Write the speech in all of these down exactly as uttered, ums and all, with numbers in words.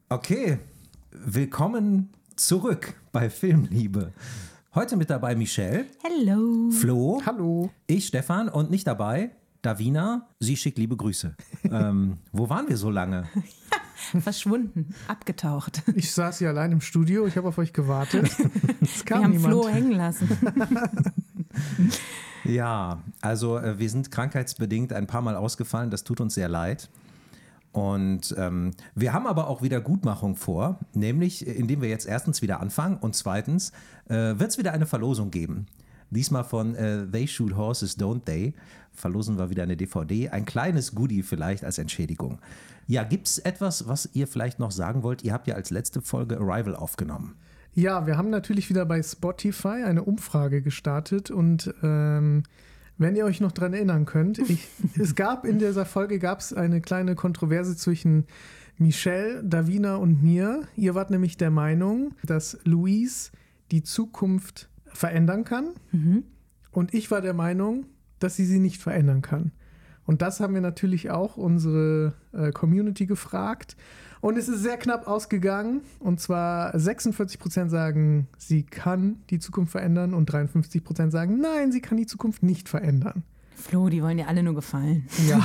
Okay, willkommen zurück bei Filmliebe. Heute mit dabei Michelle. Hello. Flo. Hallo. Ich, Stefan. Und nicht dabei Davina. Sie schickt liebe Grüße. ähm, wo waren wir so lange? Verschwunden, abgetaucht. Ich saß hier allein im Studio, ich habe auf euch gewartet. Es kam wir haben niemand. Flo hängen lassen. Ja, also äh, wir sind krankheitsbedingt ein paar Mal ausgefallen. Das tut uns sehr leid. Und ähm, wir haben aber auch wieder Gutmachung vor, nämlich indem wir jetzt erstens wieder anfangen und zweitens äh, wird es wieder eine Verlosung geben. Diesmal von äh, They Shoot Horses, Don't They? Verlosen wir wieder eine D V D, ein kleines Goodie vielleicht als Entschädigung. Ja, gibt es etwas, was ihr vielleicht noch sagen wollt? Ihr habt ja als letzte Folge Arrival aufgenommen. Ja, wir haben natürlich wieder bei Spotify eine Umfrage gestartet und ähm, wenn ihr euch noch dran erinnern könnt, ich, es gab in dieser Folge gab es eine kleine Kontroverse zwischen Michelle, Davina und mir. Ihr wart nämlich der Meinung, dass Louise die Zukunft verändern kann Mhm. und ich war der Meinung, dass sie sie nicht verändern kann. Und das haben wir natürlich auch unsere äh, Community gefragt. Und es ist sehr knapp ausgegangen. Und zwar sechsundvierzig Prozent sagen, sie kann die Zukunft verändern und dreiundfünfzig Prozent sagen, nein, sie kann die Zukunft nicht verändern. Flo, die wollen dir alle nur gefallen. Ja.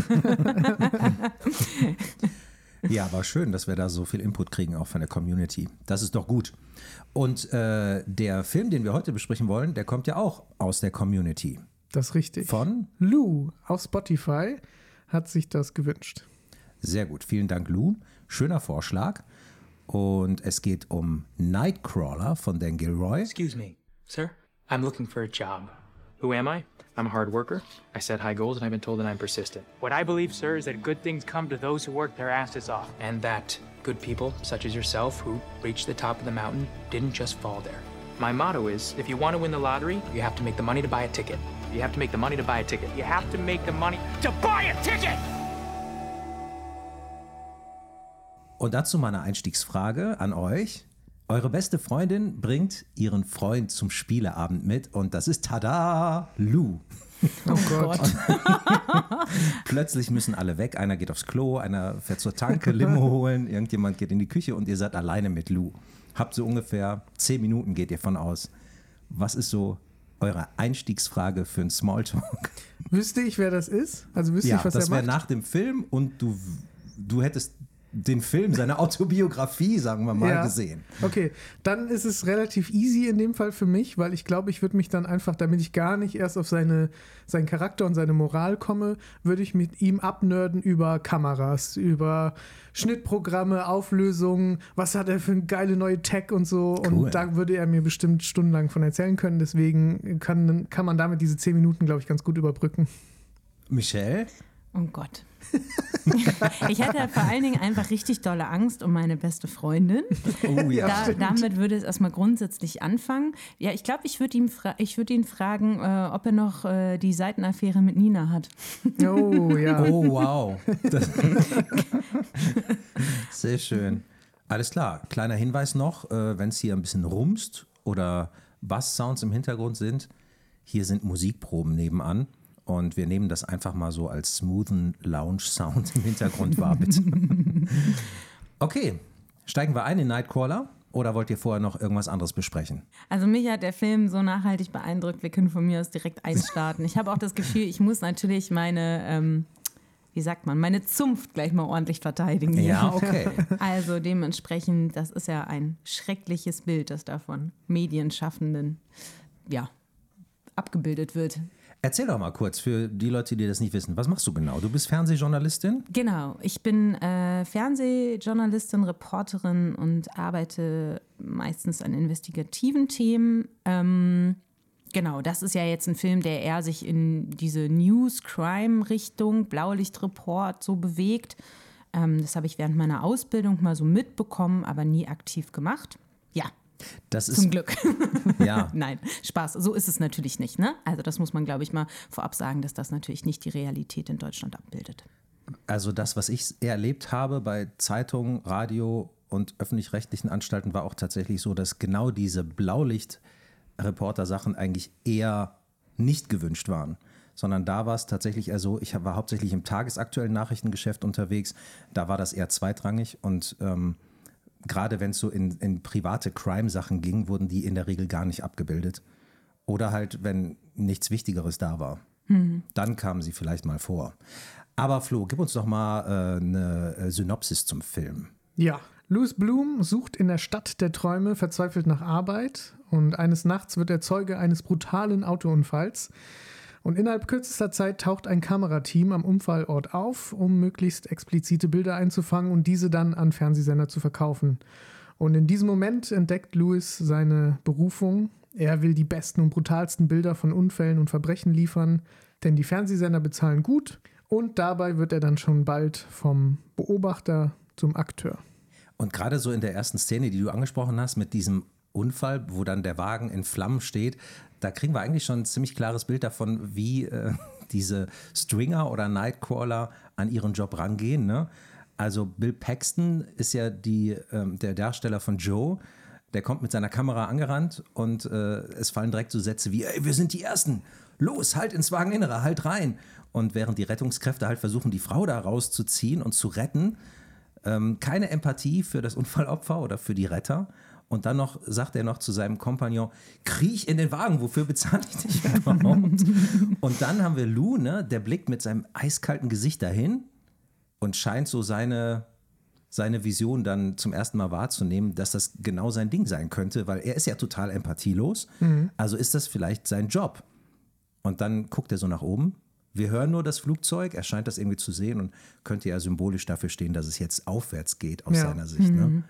Ja, war schön, dass wir da so viel Input kriegen, auch von der Community. Das ist doch gut. Und äh, der Film, den wir heute besprechen wollen, der kommt ja auch aus der Community. Das ist richtig. Von? Lou auf Spotify hat sich das gewünscht. Sehr gut, vielen Dank, Lou. Schöner Vorschlag. Und es geht um Nightcrawler von Dan Gilroy. Excuse me, sir. I'm looking for a job. Who am I? I'm a hard worker. I set high goals and I've been told that I'm persistent. What I believe, sir, is that good things come to those who work their asses off. And that good people, such as yourself, who reached the top of the mountain, didn't just fall there. My motto is, if you want to win the lottery, you have to make the money to buy a ticket. You have to make the money to buy a ticket. You have to make the money to buy a ticket! Und dazu meine Einstiegsfrage an euch. Eure beste Freundin bringt ihren Freund zum Spieleabend mit und das ist, tada, Lou. Oh Gott. Plötzlich müssen alle weg. Einer geht aufs Klo, einer fährt zur Tanke, Limo holen, irgendjemand geht in die Küche und ihr seid alleine mit Lou. Habt so ungefähr zehn Minuten, geht ihr von aus. Was ist so eure Einstiegsfrage für einen Smalltalk? Wüsste ich, wer das ist? Also wüsste Ja, ich, was das er wäre macht? nach dem Film und du, du hättest den Film, seine Autobiografie, sagen wir mal, Ja. gesehen. Okay, dann ist es relativ easy in dem Fall für mich, weil ich glaube, ich würde mich dann einfach, damit ich gar nicht erst auf seine, seinen Charakter und seine Moral komme, würde ich mit ihm abnörden über Kameras, über Schnittprogramme, Auflösungen, was hat er für eine geile neue Tech und so. Cool. Und da würde er mir bestimmt stundenlang von erzählen können. Deswegen kann, kann man damit diese zehn Minuten, glaube ich, ganz gut überbrücken. Michelle? Oh Gott. Ich hatte vor allen Dingen einfach richtig dolle Angst um meine beste Freundin. Oh ja. Da, stimmt. damit würde es erstmal grundsätzlich anfangen. Ja, ich glaube, ich würde ihn, fra- ich würd ihn fragen, äh, ob er noch äh, die Seitenaffäre mit Nina hat. Oh, ja. Oh, wow. Das Sehr schön. Alles klar. Kleiner Hinweis noch, äh, wenn es hier ein bisschen rumst oder Bass-Sounds im Hintergrund sind, hier sind Musikproben nebenan. Und wir nehmen das einfach mal so als smoothen Lounge-Sound im Hintergrund wahr, bitte. Okay, steigen wir ein in Nightcrawler oder wollt ihr vorher noch irgendwas anderes besprechen? Also mich hat der Film so nachhaltig beeindruckt, wir können von mir aus direkt einstarten. Ich habe auch das Gefühl, ich muss natürlich meine, ähm, wie sagt man, meine Zunft gleich mal ordentlich verteidigen. hier. Ja, okay. Also dementsprechend, das ist ja ein schreckliches Bild, das da von Medienschaffenden, ja, abgebildet wird. Erzähl doch mal kurz für die Leute, die das nicht wissen. Was machst du genau? Du bist Fernsehjournalistin? Genau, ich bin äh, Fernsehjournalistin, Reporterin und arbeite meistens an investigativen Themen. Ähm, genau, das ist ja jetzt ein Film, der eher sich in diese News-Crime-Richtung, Blaulichtreport so bewegt. Ähm, das habe ich während meiner Ausbildung mal so mitbekommen, aber nie aktiv gemacht. Ja, Das ist, zum Glück. Ja, Nein, Spaß. So ist es natürlich nicht, ne? Also das muss man, glaube ich, mal vorab sagen, dass das natürlich nicht die Realität in Deutschland abbildet. also das, was ich erlebt habe bei Zeitungen, Radio und öffentlich-rechtlichen Anstalten, war auch tatsächlich so, dass genau diese Blaulicht-Reporter-Sachen eigentlich eher nicht gewünscht waren. Sondern da war es tatsächlich eher so, ich war hauptsächlich im tagesaktuellen Nachrichtengeschäft unterwegs, da war das eher zweitrangig und ähm, gerade wenn es so in, in private Crime-Sachen ging, wurden die in der Regel gar nicht abgebildet. Oder halt, wenn nichts Wichtigeres da war. Mhm. Dann kamen sie vielleicht mal vor. Aber Flo, gib uns doch mal äh, eine äh, Synopsis zum Film. Ja, Louis Bloom sucht in der Stadt der Träume verzweifelt nach Arbeit und eines Nachts wird er Zeuge eines brutalen Autounfalls. Und innerhalb kürzester Zeit taucht ein Kamerateam am Unfallort auf, um möglichst explizite Bilder einzufangen und diese dann an Fernsehsender zu verkaufen. Und in diesem Moment entdeckt Louis seine Berufung. Er will die besten und brutalsten Bilder von Unfällen und Verbrechen liefern, denn die Fernsehsender bezahlen gut und dabei wird er dann schon bald vom Beobachter zum Akteur. Und gerade so in der ersten Szene, die du angesprochen hast, mit diesem Unfall, wo dann der Wagen in Flammen steht, da kriegen wir eigentlich schon ein ziemlich klares Bild davon, wie äh, diese Stringer oder Nightcrawler an ihren Job rangehen. Ne? Also Bill Paxton ist ja die, ähm, der Darsteller von Joe, der kommt mit seiner Kamera angerannt und äh, es fallen direkt so Sätze wie, ey, wir sind die Ersten, los, halt ins Wageninnere, halt rein. Und während die Rettungskräfte halt versuchen, die Frau da rauszuziehen und zu retten, ähm, keine Empathie für das Unfallopfer oder für die Retter. Und dann noch sagt er noch zu seinem Kompagnon, kriech in den Wagen, wofür bezahle ich dich überhaupt? Und dann haben wir Lou, ne, der blickt mit seinem eiskalten Gesicht dahin und scheint so seine, seine Vision dann zum ersten Mal wahrzunehmen, dass das genau sein Ding sein könnte, weil er ist ja total empathielos. Mhm. Also ist das vielleicht sein Job. Und dann guckt er so nach oben. Wir hören nur das Flugzeug, er scheint das irgendwie zu sehen und könnte ja symbolisch dafür stehen, dass es jetzt aufwärts geht aus ja. seiner Sicht, ne? Mhm.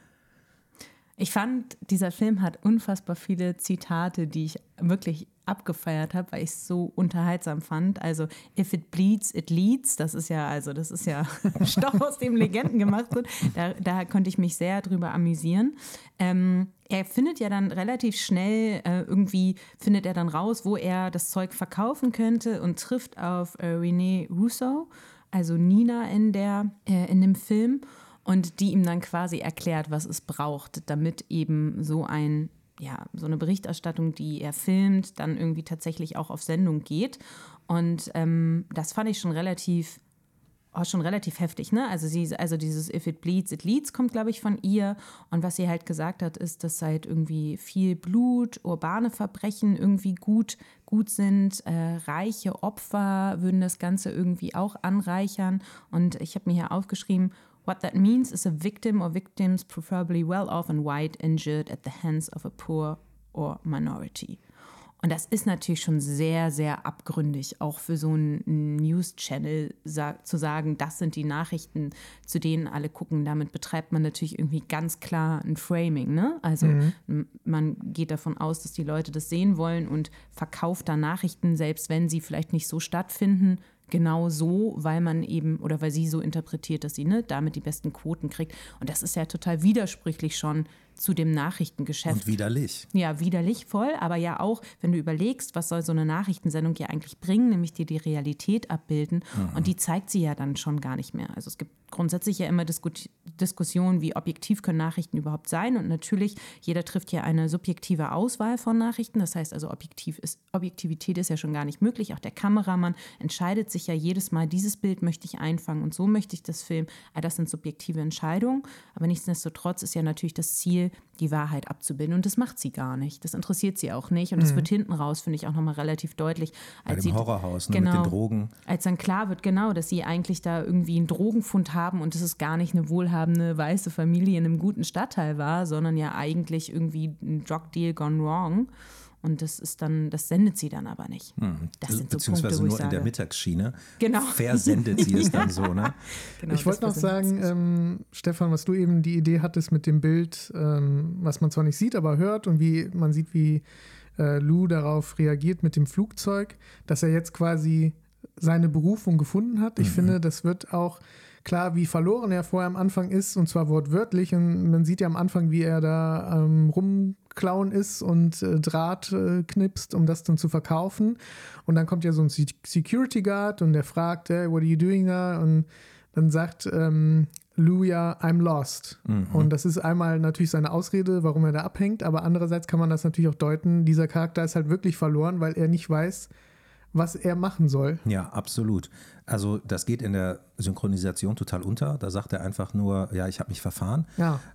Ich fand, dieser Film hat unfassbar viele Zitate, die ich wirklich abgefeiert habe, weil ich es so unterhaltsam fand. Also if it bleeds, it leads. Das ist ja, also das ist ja Stoff, aus dem Legenden gemacht sind. Da, da konnte ich mich sehr drüber amüsieren. Ähm, er findet ja dann relativ schnell, äh, irgendwie findet er dann raus, wo er das Zeug verkaufen könnte und trifft auf äh, Renee Russo, also Nina in, der, äh, in dem Film. Und die ihm dann quasi erklärt, was es braucht, damit eben so ein, ja, so eine Berichterstattung, die er filmt, dann irgendwie tatsächlich auch auf Sendung geht. Und ähm, das fand ich schon relativ, oh, schon relativ heftig, ne? Also sie, also dieses If it bleeds, it leads kommt, glaube ich, von ihr. Und was sie halt gesagt hat, ist, dass halt irgendwie viel Blut, urbane Verbrechen irgendwie gut, gut sind. Äh, reiche Opfer würden das Ganze irgendwie auch anreichern. Und ich habe mir hier aufgeschrieben, what that means is a victim or victims preferably well off and white injured at the hands of a poor or minority. Und das ist natürlich schon sehr, sehr abgründig, auch für so einen News-Channel sa- zu sagen, das sind die Nachrichten, zu denen alle gucken. Damit betreibt man natürlich irgendwie ganz klar ein Framing, ne? Also mhm. m- man geht davon aus, dass die Leute das sehen wollen und verkauft da Nachrichten, selbst wenn sie vielleicht nicht so stattfinden, genau so, weil man eben, oder weil sie so interpretiert, dass sie ne, damit die besten Quoten kriegt. Und das ist ja total widersprüchlich schon zu dem Nachrichtengeschäft. Und widerlich. Ja, widerlich voll, aber ja auch, wenn du überlegst, was soll so eine Nachrichtensendung ja eigentlich bringen, nämlich dir die Realität abbilden. Mhm. Und die zeigt sie ja dann schon gar nicht mehr. Also es gibt grundsätzlich ja immer Disku- Diskussionen, wie objektiv können Nachrichten überhaupt sein. Und natürlich, jeder trifft ja eine subjektive Auswahl von Nachrichten. Das heißt also, objektiv ist, Objektivität ist ja schon gar nicht möglich. Auch der Kameramann entscheidet sich ja jedes Mal, dieses Bild möchte ich einfangen und so möchte ich das filmen. Ah, das sind subjektive Entscheidungen. Aber nichtsdestotrotz ist ja natürlich das Ziel, die Wahrheit abzubilden. Und das macht sie gar nicht. Das interessiert sie auch nicht. Und das mhm. wird hinten raus, finde ich, auch nochmal relativ deutlich. Als Bei dem sie, Horrorhaus, ne, genau, mit den Drogen. Als dann klar wird, genau, dass sie eigentlich da irgendwie einen Drogenfund haben und dass es gar nicht eine wohlhabende weiße Familie in einem guten Stadtteil war, sondern ja eigentlich irgendwie ein Drug-Deal gone wrong. Und das ist dann, das sendet sie dann aber nicht. Hm. Das sind so Beziehungsweise Punkte, wo nur ich sage, in der Mittagsschiene. Genau. Versendet sie es dann so, ne? Genau, ich wollte noch sagen, ähm, Stefan, was du eben die Idee hattest mit dem Bild, ähm, was man zwar nicht sieht, aber hört und wie man sieht, wie äh, Lou darauf reagiert mit dem Flugzeug, dass er jetzt quasi seine Berufung gefunden hat. Ich mhm. finde, das wird auch klar, wie verloren er vorher am Anfang ist, und zwar wortwörtlich. Und man sieht ja am Anfang, wie er da ähm, rumklauen ist und äh, Draht äh, knipst, um das dann zu verkaufen. Und dann kommt ja so ein Security Guard und der fragt, hey, what are you doing da? Und dann sagt ähm, Lou ja, I'm lost. Mhm. Und das ist einmal natürlich seine Ausrede, warum er da abhängt, aber andererseits kann man das natürlich auch deuten, dieser Charakter ist halt wirklich verloren, weil er nicht weiß, was er machen soll. Ja, absolut. Also das geht in der Synchronisation total unter. Da sagt er einfach nur, ja, ich habe mich verfahren. Ja.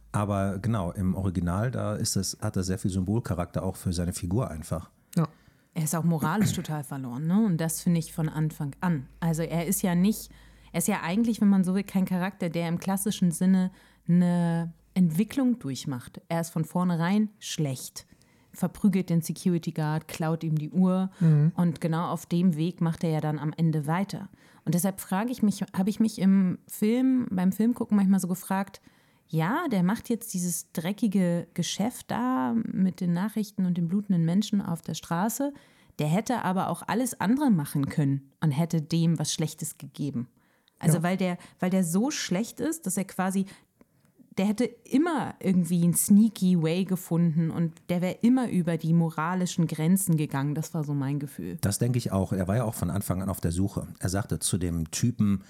Aber genau, im Original, da ist es, hat er sehr viel Symbolcharakter auch für seine Figur einfach. Ja. Er ist auch moralisch total verloren, ne? Und das finde ich von Anfang an. Also er ist ja nicht, er ist ja eigentlich, wenn man so will, kein Charakter, der im klassischen Sinne eine Entwicklung durchmacht. Er ist von vornherein schlecht, verprügelt den Security Guard, klaut ihm die Uhr mhm. und genau auf dem Weg macht er ja dann am Ende weiter. Und deshalb frage ich mich, habe ich mich im Film, beim Filmgucken manchmal so gefragt, ja, der macht jetzt dieses dreckige Geschäft da mit den Nachrichten und den blutenden Menschen auf der Straße. Der hätte aber auch alles andere machen können und hätte dem was Schlechtes gegeben. Also ja. weil der, weil der so schlecht ist, dass er quasi, der hätte immer irgendwie einen sneaky way gefunden und der wäre immer über die moralischen Grenzen gegangen. Das war so mein Gefühl. Das denke ich auch. Er war ja auch von Anfang an auf der Suche. Er sagte zu dem Typen,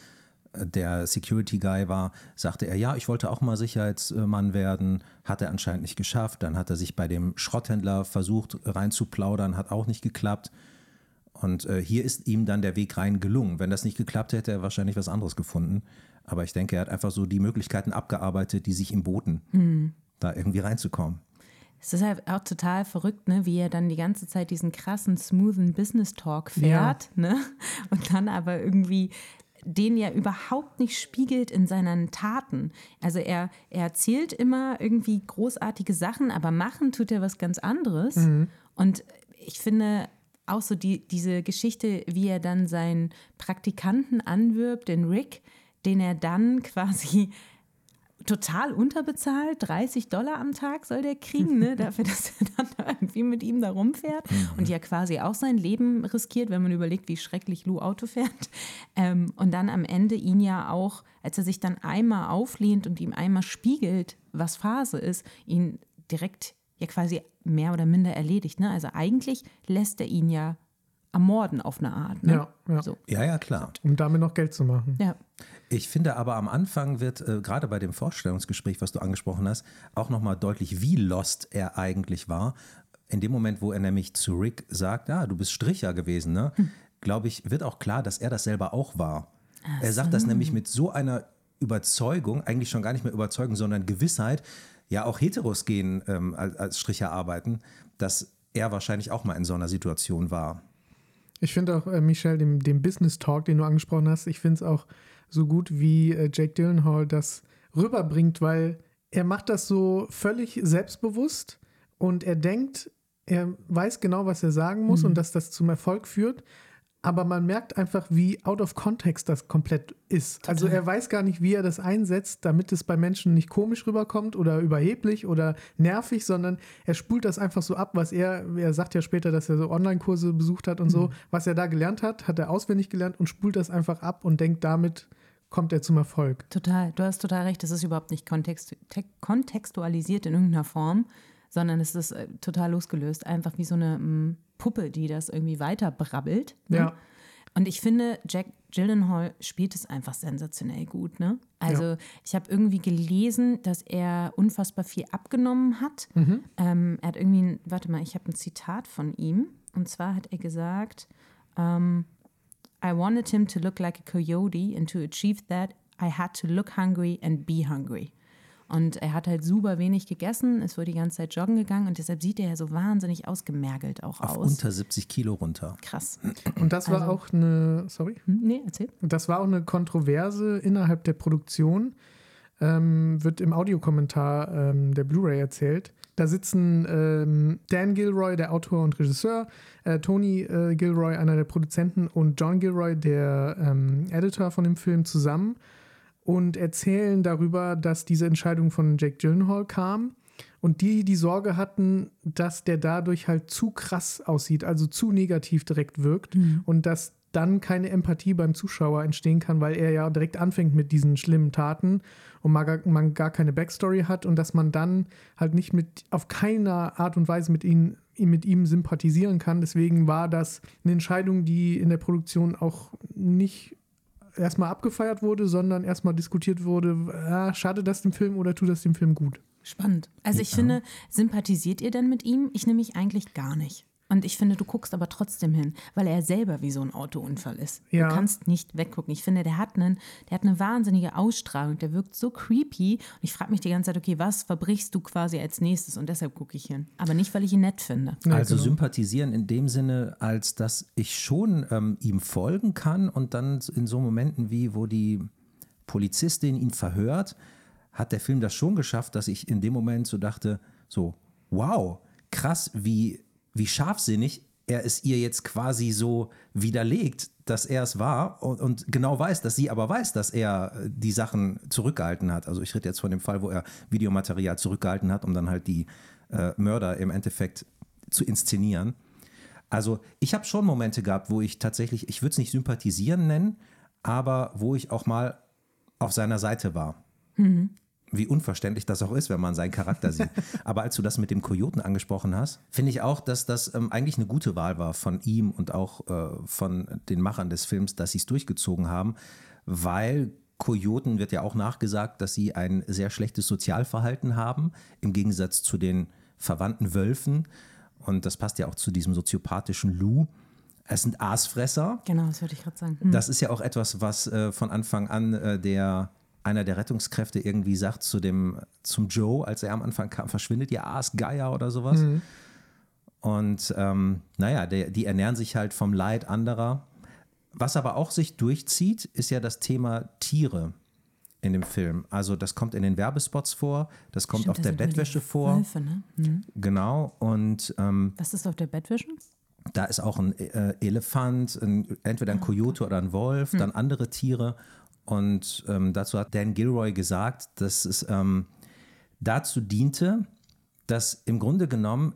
der Security Guy war, sagte er, ja, ich wollte auch mal Sicherheitsmann werden, hat er anscheinend nicht geschafft. Dann hat er sich bei dem Schrotthändler versucht reinzuplaudern, hat auch nicht geklappt. Und äh, hier ist ihm dann der Weg rein gelungen. Wenn das nicht geklappt hätte, hätte er wahrscheinlich was anderes gefunden. Aber ich denke, er hat einfach so die Möglichkeiten abgearbeitet, die sich ihm boten, mhm. da irgendwie reinzukommen. Es ist halt auch total verrückt, ne, wie er dann die ganze Zeit diesen krassen, smoothen Business-Talk fährt, ja. ne? Und dann aber irgendwie den ja überhaupt nicht spiegelt in seinen Taten. Also er, er erzählt immer irgendwie großartige Sachen, aber machen tut er was ganz anderes. Mhm. Und ich finde auch so die, diese Geschichte, wie er dann seinen Praktikanten anwirbt, den Rick, den er dann quasi total unterbezahlt, dreißig Dollar am Tag soll der kriegen, ne, dafür, dass er dann irgendwie mit ihm da rumfährt mhm. und ja quasi auch sein Leben riskiert, wenn man überlegt, wie schrecklich Lou Auto fährt. Ähm, und dann am Ende ihn ja auch, als er sich dann einmal auflehnt und ihm einmal spiegelt, was Phase ist, ihn direkt ja quasi mehr oder minder erledigt. Ne? Also eigentlich lässt er ihn ja ermorden auf eine Art. Ne? Ja, ja. So. ja, ja, klar. Um damit noch Geld zu machen. Ja. Ich finde aber am Anfang wird, äh, gerade bei dem Vorstellungsgespräch, was du angesprochen hast, auch nochmal deutlich, wie lost er eigentlich war. In dem Moment, wo er nämlich zu Rick sagt, ja, du bist Stricher gewesen, ne? Hm. glaube ich, wird auch klar, dass er das selber auch war. Ach er sagt so. Das nämlich mit so einer Überzeugung, eigentlich schon gar nicht mehr Überzeugung, sondern Gewissheit, ja auch Heteros gehen ähm, als, als Stricher arbeiten, dass er wahrscheinlich auch mal in so einer Situation war. Ich finde auch, äh, Michelle, den, den Business Talk, den du angesprochen hast, ich finde es auch so gut, wie äh, Jake Gyllenhaal das rüberbringt, weil er macht das so völlig selbstbewusst und er denkt, er weiß genau, was er sagen muss mhm. und dass das zum Erfolg führt, aber man merkt einfach, wie out of context das komplett ist. Total. Also er weiß gar nicht, wie er das einsetzt, damit es bei Menschen nicht komisch rüberkommt oder überheblich oder nervig, sondern er spult das einfach so ab, was er, er sagt ja später, dass er so Online-Kurse besucht hat und mhm. so, was er da gelernt hat, hat er auswendig gelernt und spult das einfach ab und denkt, damit kommt er zum Erfolg. Total, du hast total recht, das ist überhaupt nicht kontext- te- kontextualisiert in irgendeiner Form, sondern es ist äh, total losgelöst, einfach wie so eine m, Puppe, die das irgendwie weiter brabbelt. Ne? Ja. Und ich finde, Jack Gyllenhaal spielt es einfach sensationell gut. Ne? Also ja. ich habe irgendwie gelesen, dass er unfassbar viel abgenommen hat. Mhm. Ähm, er hat irgendwie, ein, warte mal, ich habe ein Zitat von ihm. Und zwar hat er gesagt, um, I wanted him to look like a coyote and to achieve that, I had to look hungry and be hungry. Und er hat halt super wenig gegessen, ist wohl die ganze Zeit joggen gegangen und deshalb sieht er ja so wahnsinnig ausgemergelt auch Auf aus. unter siebzig Kilo runter. Krass. Und das war Also, auch eine, sorry? Hm, nee, erzähl. Das war auch eine Kontroverse innerhalb der Produktion, ähm, wird im Audiokommentar ähm, der Blu-ray erzählt. Da sitzen ähm, Dan Gilroy, der Autor und Regisseur, äh, Tony äh, Gilroy, einer der Produzenten, und John Gilroy, der ähm, Editor von dem Film, zusammen und erzählen darüber, dass diese Entscheidung von Jake Gyllenhaal kam und die die Sorge hatten, dass der dadurch halt zu krass aussieht, also zu negativ direkt wirkt mhm. und dass dann keine Empathie beim Zuschauer entstehen kann, weil er ja direkt anfängt mit diesen schlimmen Taten und man gar, man gar keine Backstory hat und dass man dann halt nicht mit auf keiner Art und Weise mit ihm, mit ihm sympathisieren kann. Deswegen war das eine Entscheidung, die in der Produktion auch nicht erstmal abgefeiert wurde, sondern erstmal diskutiert wurde, ah, schadet das dem Film oder tut das dem Film gut? Spannend. Also ich ja. finde, sympathisiert ihr denn mit ihm? Ich nämlich eigentlich gar nicht. Und ich finde, du guckst aber trotzdem hin, weil er selber wie so ein Autounfall ist. Ja. Du kannst nicht weggucken. Ich finde, der hat, einen, der hat eine wahnsinnige Ausstrahlung. Der wirkt so creepy. Und ich frage mich die ganze Zeit, okay, was verbrichst du quasi als nächstes? Und deshalb gucke ich hin. Aber nicht, weil ich ihn nett finde. Ja, also genau. sympathisieren in dem Sinne, als dass ich schon ähm, ihm folgen kann und dann in so Momenten wie, wo die Polizistin ihn verhört, hat der Film das schon geschafft, dass ich in dem Moment so dachte, so, wow, krass, wie wie scharfsinnig er es ihr jetzt quasi so widerlegt, dass er es war und, und genau weiß, dass sie aber weiß, dass er die Sachen zurückgehalten hat. Also ich rede jetzt von dem Fall, wo er Videomaterial zurückgehalten hat, um dann halt die äh, Mörder im Endeffekt zu inszenieren. Also ich habe schon Momente gehabt, wo ich tatsächlich, ich würde es nicht sympathisieren nennen, aber wo ich auch mal auf seiner Seite war. Mhm. Wie unverständlich das auch ist, wenn man seinen Charakter sieht. Aber als du das mit dem Kojoten angesprochen hast, finde ich auch, dass das ähm, eigentlich eine gute Wahl war von ihm und auch äh, von den Machern des Films, dass sie es durchgezogen haben, weil Kojoten wird ja auch nachgesagt, dass sie ein sehr schlechtes Sozialverhalten haben, im Gegensatz zu den verwandten Wölfen. Und das passt ja auch zu diesem soziopathischen Lou. Es sind Aasfresser. Genau, das würde ich gerade sagen. Hm. Das ist ja auch etwas, was äh, von Anfang an äh, der einer der Rettungskräfte irgendwie sagt zu dem, zum Joe, als er am Anfang kam, verschwindet ihr Aasgeier oder sowas. Mhm. Und ähm, naja, der, die ernähren sich halt vom Leid anderer. Was aber auch sich durchzieht, ist ja das Thema Tiere in dem Film. Also das kommt in den Werbespots vor, das kommt Stimmt, auf der Bettwäsche vor. Wölfe, ne? Mhm. Genau. Und ähm, was ist auf der Bettwäsche? Da ist auch ein äh, Elefant, ein, entweder ein Kojote oder ein Wolf, mhm. dann andere Tiere. Und ähm, dazu hat Dan Gilroy gesagt, dass es ähm, dazu diente, dass im Grunde genommen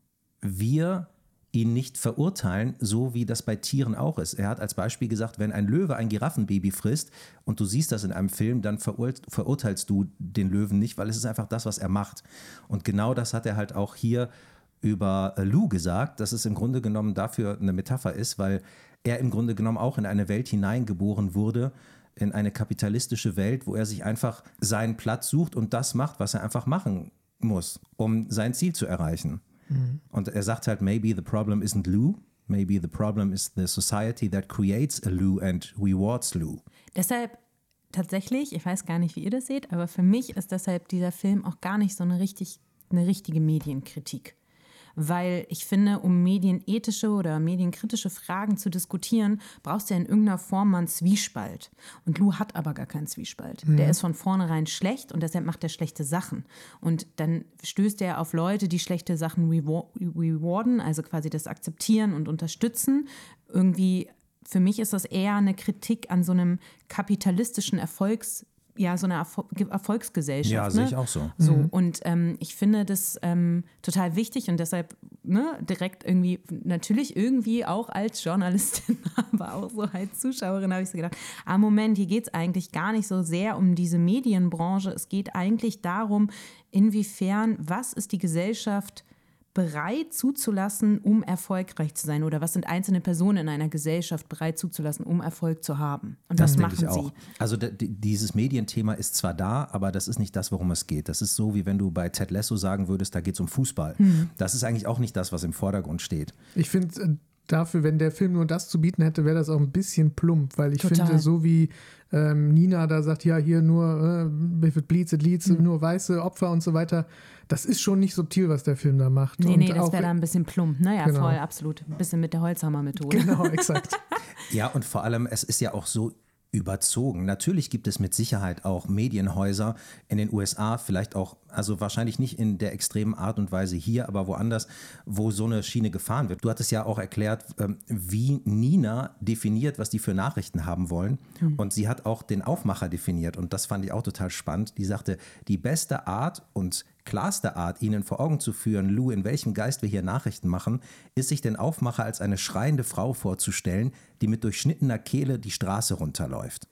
wir ihn nicht verurteilen, so wie das bei Tieren auch ist. Er hat als Beispiel gesagt, wenn ein Löwe ein Giraffenbaby frisst und du siehst das in einem Film, dann verur- verurteilst du den Löwen nicht, weil es ist einfach das, was er macht. Und genau das hat er halt auch hier über Lou gesagt, dass es im Grunde genommen dafür eine Metapher ist, weil er im Grunde genommen auch in eine Welt hineingeboren wurde, in eine kapitalistische Welt, wo er sich einfach seinen Platz sucht und das macht, was er einfach machen muss, um sein Ziel zu erreichen. Mhm. Und er sagt halt, maybe the problem isn't Lou, maybe the problem is the society that creates a Lou and rewards Lou. Deshalb tatsächlich, ich weiß gar nicht, wie ihr das seht, aber für mich ist deshalb dieser Film auch gar nicht so eine, richtig, eine richtige Medienkritik. Weil ich finde, um medienethische oder medienkritische Fragen zu diskutieren, brauchst du ja in irgendeiner Form mal einen Zwiespalt. Und Lou hat aber gar keinen Zwiespalt. Mhm. Der ist von vornherein schlecht und deshalb macht er schlechte Sachen. Und dann stößt er auf Leute, die schlechte Sachen rewarden, also quasi das akzeptieren und unterstützen. Irgendwie, für mich ist das eher eine Kritik an so einem kapitalistischen Erfolgs- ja, so eine Erfol- Erfolgsgesellschaft. Ja, ne? sehe ich auch so. so Mhm. Und ähm, ich finde das ähm, total wichtig und deshalb ne, direkt irgendwie, natürlich irgendwie auch als Journalistin, aber auch so als Zuschauerin habe ich so gedacht, ah Moment, hier geht es eigentlich gar nicht so sehr um diese Medienbranche, es geht eigentlich darum, inwiefern, was ist die Gesellschaft bereit zuzulassen, um erfolgreich zu sein? Oder was sind einzelne Personen in einer Gesellschaft bereit zuzulassen, um Erfolg zu haben? Und das was denke machen ich auch. sie? Also d- d- dieses Medienthema ist zwar da, aber das ist nicht das, worum es geht. Das ist so, wie wenn du bei Ted Lasso sagen würdest, da geht es um Fußball. Hm. Das ist eigentlich auch nicht das, was im Vordergrund steht. Ich finde dafür, wenn der Film nur das zu bieten hätte, wäre das auch ein bisschen plump, weil ich Total. finde, so wie ähm, Nina da sagt, ja, hier nur, äh, if it bleeds, it leads, mhm. nur weiße Opfer und so weiter, das ist schon nicht subtil, was der Film da macht. Nee, und nee, das auch, wäre da ein bisschen plump. Naja, Genau. voll, absolut. Ein bisschen mit der Holzhammer-Methode. Genau, exakt. Ja, und vor allem, es ist ja auch so überzogen. Natürlich gibt es mit Sicherheit auch Medienhäuser in den U S A, vielleicht auch, also wahrscheinlich nicht in der extremen Art und Weise hier, aber woanders, wo so eine Schiene gefahren wird. Du hattest ja auch erklärt, wie Nina definiert, was die für Nachrichten haben wollen. Mhm. Und sie hat auch den Aufmacher definiert und das fand ich auch total spannend. Die sagte, die beste Art und klarste Art, ihnen vor Augen zu führen, Lou, in welchem Geist wir hier Nachrichten machen, ist, sich den Aufmacher als eine schreiende Frau vorzustellen, die mit durchschnittener Kehle die Straße runterläuft.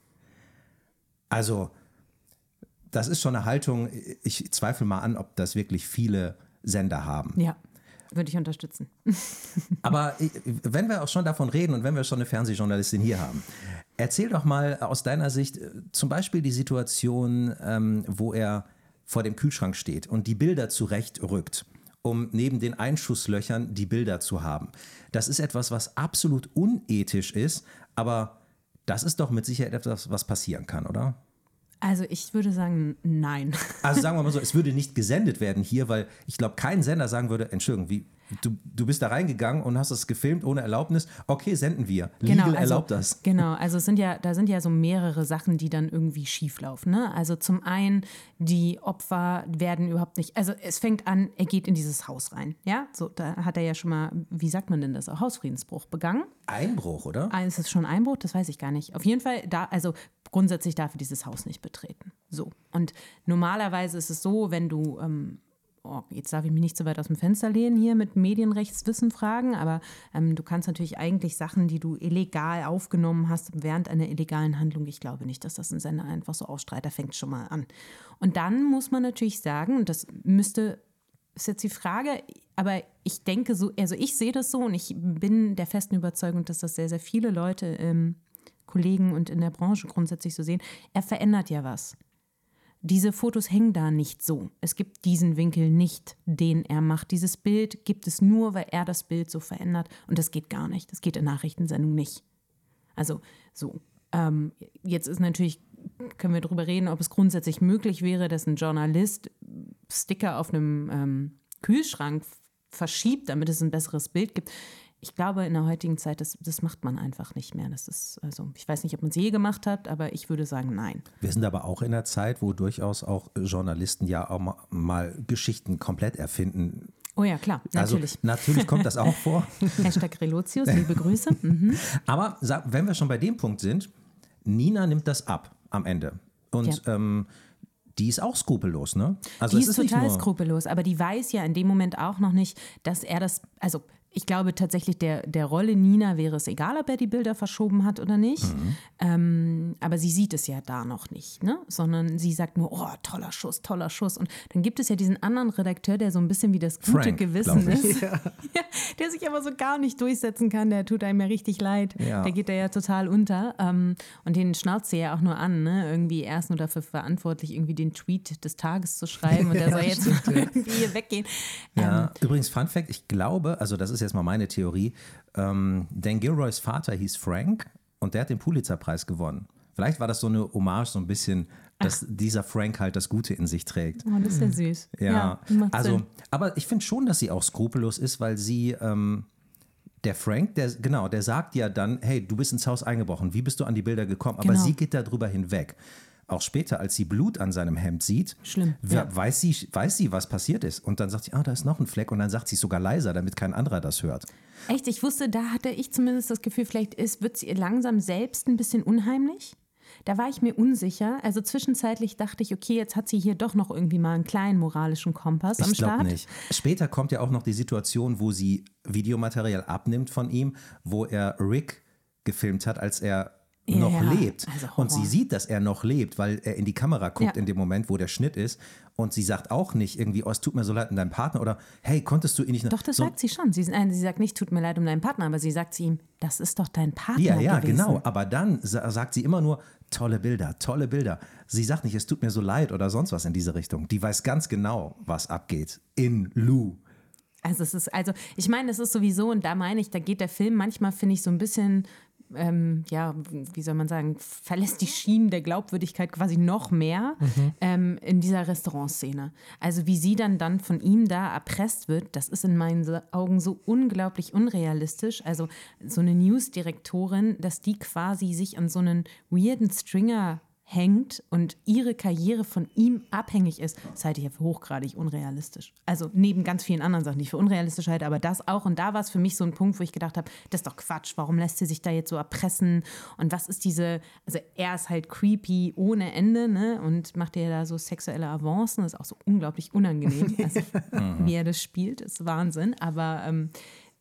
Also, das ist schon eine Haltung, ich zweifle mal an, ob das wirklich viele Sender haben. Ja, würde ich unterstützen. Aber wenn wir auch schon davon reden und wenn wir schon eine Fernsehjournalistin hier haben, erzähl doch mal aus deiner Sicht zum Beispiel die Situation, ähm, wo er vor dem Kühlschrank steht und die Bilder zurechtrückt um neben den Einschusslöchern die Bilder zu haben. Das ist etwas, was absolut unethisch ist, aber das ist doch mit Sicherheit etwas, was passieren kann, oder? Also ich würde sagen, nein. Also sagen wir mal so, es würde nicht gesendet werden hier, weil ich glaube, kein Sender sagen würde, Entschuldigung, wie, du, du bist da reingegangen und hast es gefilmt ohne Erlaubnis. Okay, senden wir. Legal Genau, also, erlaubt das. Genau, also es sind ja, da sind ja so mehrere Sachen, die dann irgendwie schieflaufen. Ne? Also zum einen, die Opfer werden überhaupt nicht, also es fängt an, er geht in dieses Haus rein. Ja, so, da hat er ja schon mal, wie sagt man denn das, auch Hausfriedensbruch begangen. Einbruch, oder? Ah, ist es schon Einbruch? Das weiß ich gar nicht. Auf jeden Fall, da, also grundsätzlich darf er dieses Haus nicht betreten. So. Und normalerweise ist es so, wenn du, ähm, oh, jetzt darf ich mich nicht so weit aus dem Fenster lehnen hier mit Medienrechtswissen fragen, aber ähm, du kannst natürlich eigentlich Sachen, die du illegal aufgenommen hast während einer illegalen Handlung, ich glaube nicht, dass das ein Sender einfach so ausstrahlt, da fängt es schon mal an. Und dann muss man natürlich sagen, und das müsste, ist jetzt die Frage, aber ich denke so, also ich sehe das so und ich bin der festen Überzeugung, dass das sehr, sehr viele Leute, ähm, Kollegen und in der Branche grundsätzlich so sehen, er verändert ja was. Diese Fotos hängen da nicht so. Es gibt diesen Winkel nicht, den er macht. Dieses Bild gibt es nur, weil er das Bild so verändert. Und das geht gar nicht. Das geht in Nachrichtensendungen nicht. Also so. Ähm, jetzt ist natürlich, können wir darüber reden, ob es grundsätzlich möglich wäre, dass ein Journalist Sticker auf einem ähm, Kühlschrank verschiebt, damit es ein besseres Bild gibt. Ich glaube, in der heutigen Zeit, das, das macht man einfach nicht mehr. Das ist, also, ich weiß nicht, ob man es je gemacht hat, aber ich würde sagen, nein. Wir sind aber auch in der Zeit, wo durchaus auch Journalisten ja auch mal, mal Geschichten komplett erfinden. Oh ja, klar, natürlich. Also, natürlich kommt das auch vor. Hashtag Relotius, liebe Grüße. Mhm. Aber wenn wir schon bei dem Punkt sind, Nina nimmt das ab am Ende. Und ja. ähm, die ist auch skrupellos, ne? Also die es ist, ist total nicht nur skrupellos, aber die weiß ja in dem Moment auch noch nicht, dass er das, also ich glaube tatsächlich, der, der Rolle Nina wäre es egal, ob er die Bilder verschoben hat oder nicht. Mhm. Ähm, aber sie sieht es ja da noch nicht, ne? Sondern sie sagt nur, oh, toller Schuss, toller Schuss. Und dann gibt es ja diesen anderen Redakteur, der so ein bisschen wie das gute Frank, Gewissen ist. Ja. Ja, der sich aber so gar nicht durchsetzen kann. Der tut einem ja richtig leid. Ja. Der geht da ja total unter. Ähm, und den schnauzt sie ja auch nur an, ne? Irgendwie er ist nur dafür verantwortlich, irgendwie den Tweet des Tages zu schreiben. Und der soll jetzt irgendwie hier weggehen. Ja, Ähm, übrigens, Fun Fact, ich glaube, also das ist jetzt mal meine Theorie, ähm, Dan Gilroys Vater hieß Frank und der hat den Pulitzerpreis gewonnen. Vielleicht war das so eine Hommage, so ein bisschen, dass Ach. dieser Frank halt das Gute in sich trägt. Oh, das ist ja süß. Ja, ja macht also, Sinn. aber ich finde schon, dass sie auch skrupellos ist, weil sie, ähm, der Frank, der, genau, der sagt ja dann, hey, du bist ins Haus eingebrochen, wie bist du an die Bilder gekommen? Aber Genau. sie geht da drüber hinweg. Auch später, als sie Blut an seinem Hemd sieht, Schlimm, we- ja. weiß, sie, weiß sie, was passiert ist. Und dann sagt sie, ah, da ist noch ein Fleck. Und dann sagt sie es sogar leiser, damit kein anderer das hört. Echt, ich wusste, da hatte ich zumindest das Gefühl, vielleicht ist, wird es ihr langsam selbst ein bisschen unheimlich. Da war ich mir unsicher. Also zwischenzeitlich dachte ich, okay, jetzt hat sie hier doch noch irgendwie mal einen kleinen moralischen Kompass am Ich glaube Start. nicht. Später kommt ja auch noch die Situation, wo sie Videomaterial abnimmt von ihm, wo er Rick gefilmt hat, als er Ja, noch ja. lebt. Also Horror. Und sie sieht, dass er noch lebt, weil er in die Kamera guckt Ja. in dem Moment, wo der Schnitt ist. Und sie sagt auch nicht irgendwie, oh, es tut mir so leid um deinen Partner oder hey, konntest du ihn nicht... Doch, das so, sagt sie schon. Sie, nein, sie sagt nicht, tut mir leid um deinen Partner, aber sie sagt zu ihm, das ist doch dein Partner Ja, ja, gewesen. genau. Aber dann sa- sagt sie immer nur, tolle Bilder, tolle Bilder. Sie sagt nicht, es tut mir so leid oder sonst was in diese Richtung. Die weiß ganz genau, was abgeht in Lou. Also es ist, also ich meine, es ist sowieso, und da meine ich, da geht der Film manchmal, finde ich, so ein bisschen, ähm, ja, wie soll man sagen, verlässt die Schienen der Glaubwürdigkeit quasi noch mehr Mhm. ähm, in dieser Restaurantszene. Also wie sie dann dann von ihm da erpresst wird, das ist in meinen so- Augen so unglaublich unrealistisch. Also so eine Newsdirektorin, dass die quasi sich an so einen weirden Stringer hängt und ihre Karriere von ihm abhängig ist, das halte ich ja für hochgradig unrealistisch. Also neben ganz vielen anderen Sachen, die ich für unrealistisch halte, aber das auch. Und da war es für mich so ein Punkt, wo ich gedacht habe, das ist doch Quatsch, warum lässt sie sich da jetzt so erpressen? Und was ist diese, also er ist halt creepy ohne Ende, ne? Und macht ja da so sexuelle Avancen, das ist auch so unglaublich unangenehm. Also wie er das spielt, ist Wahnsinn. Aber ähm, ja,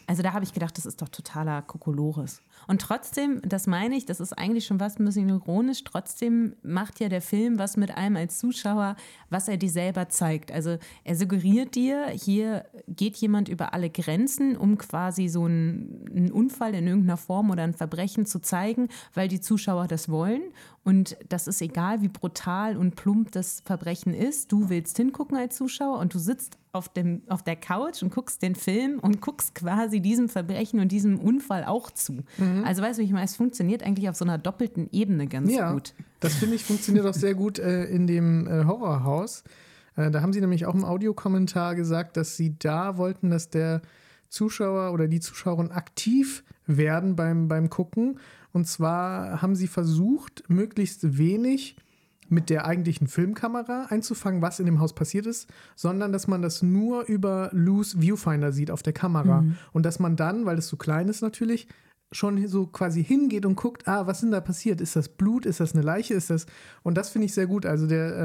Also da habe ich gedacht, das ist doch totaler Kokolores. Und trotzdem, das meine ich, das ist eigentlich schon fast ein bisschen ironisch, trotzdem macht ja der Film was mit einem als Zuschauer, was er dir selber zeigt. Also er suggeriert dir, hier geht jemand über alle Grenzen, um quasi so einen, einen Unfall in irgendeiner Form oder ein Verbrechen zu zeigen, weil die Zuschauer das wollen. Und das ist egal, wie brutal und plump das Verbrechen ist. Du willst hingucken als Zuschauer und du sitzt auf, dem, auf der Couch und guckst den Film und guckst quasi diesem Verbrechen und diesem Unfall auch zu. Mhm. Also weißt du, ich meine, es funktioniert eigentlich auf so einer doppelten Ebene ganz ja, gut. Das finde ich funktioniert auch sehr gut äh, in dem äh, Horrorhaus. Äh, da haben sie nämlich auch im Audiokommentar gesagt, dass sie da wollten, dass der Zuschauer oder die Zuschauerin aktiv werden beim, beim Gucken. Und zwar haben sie versucht, möglichst wenig mit der eigentlichen Filmkamera einzufangen, was in dem Haus passiert ist, sondern dass man das nur über Lou's Viewfinder sieht auf der Kamera. Mhm. Und dass man dann, weil es so klein ist natürlich, schon so quasi hingeht und guckt, ah, was ist denn da passiert? Ist das Blut? Ist das eine Leiche? Ist das... Und das finde ich sehr gut. Also der,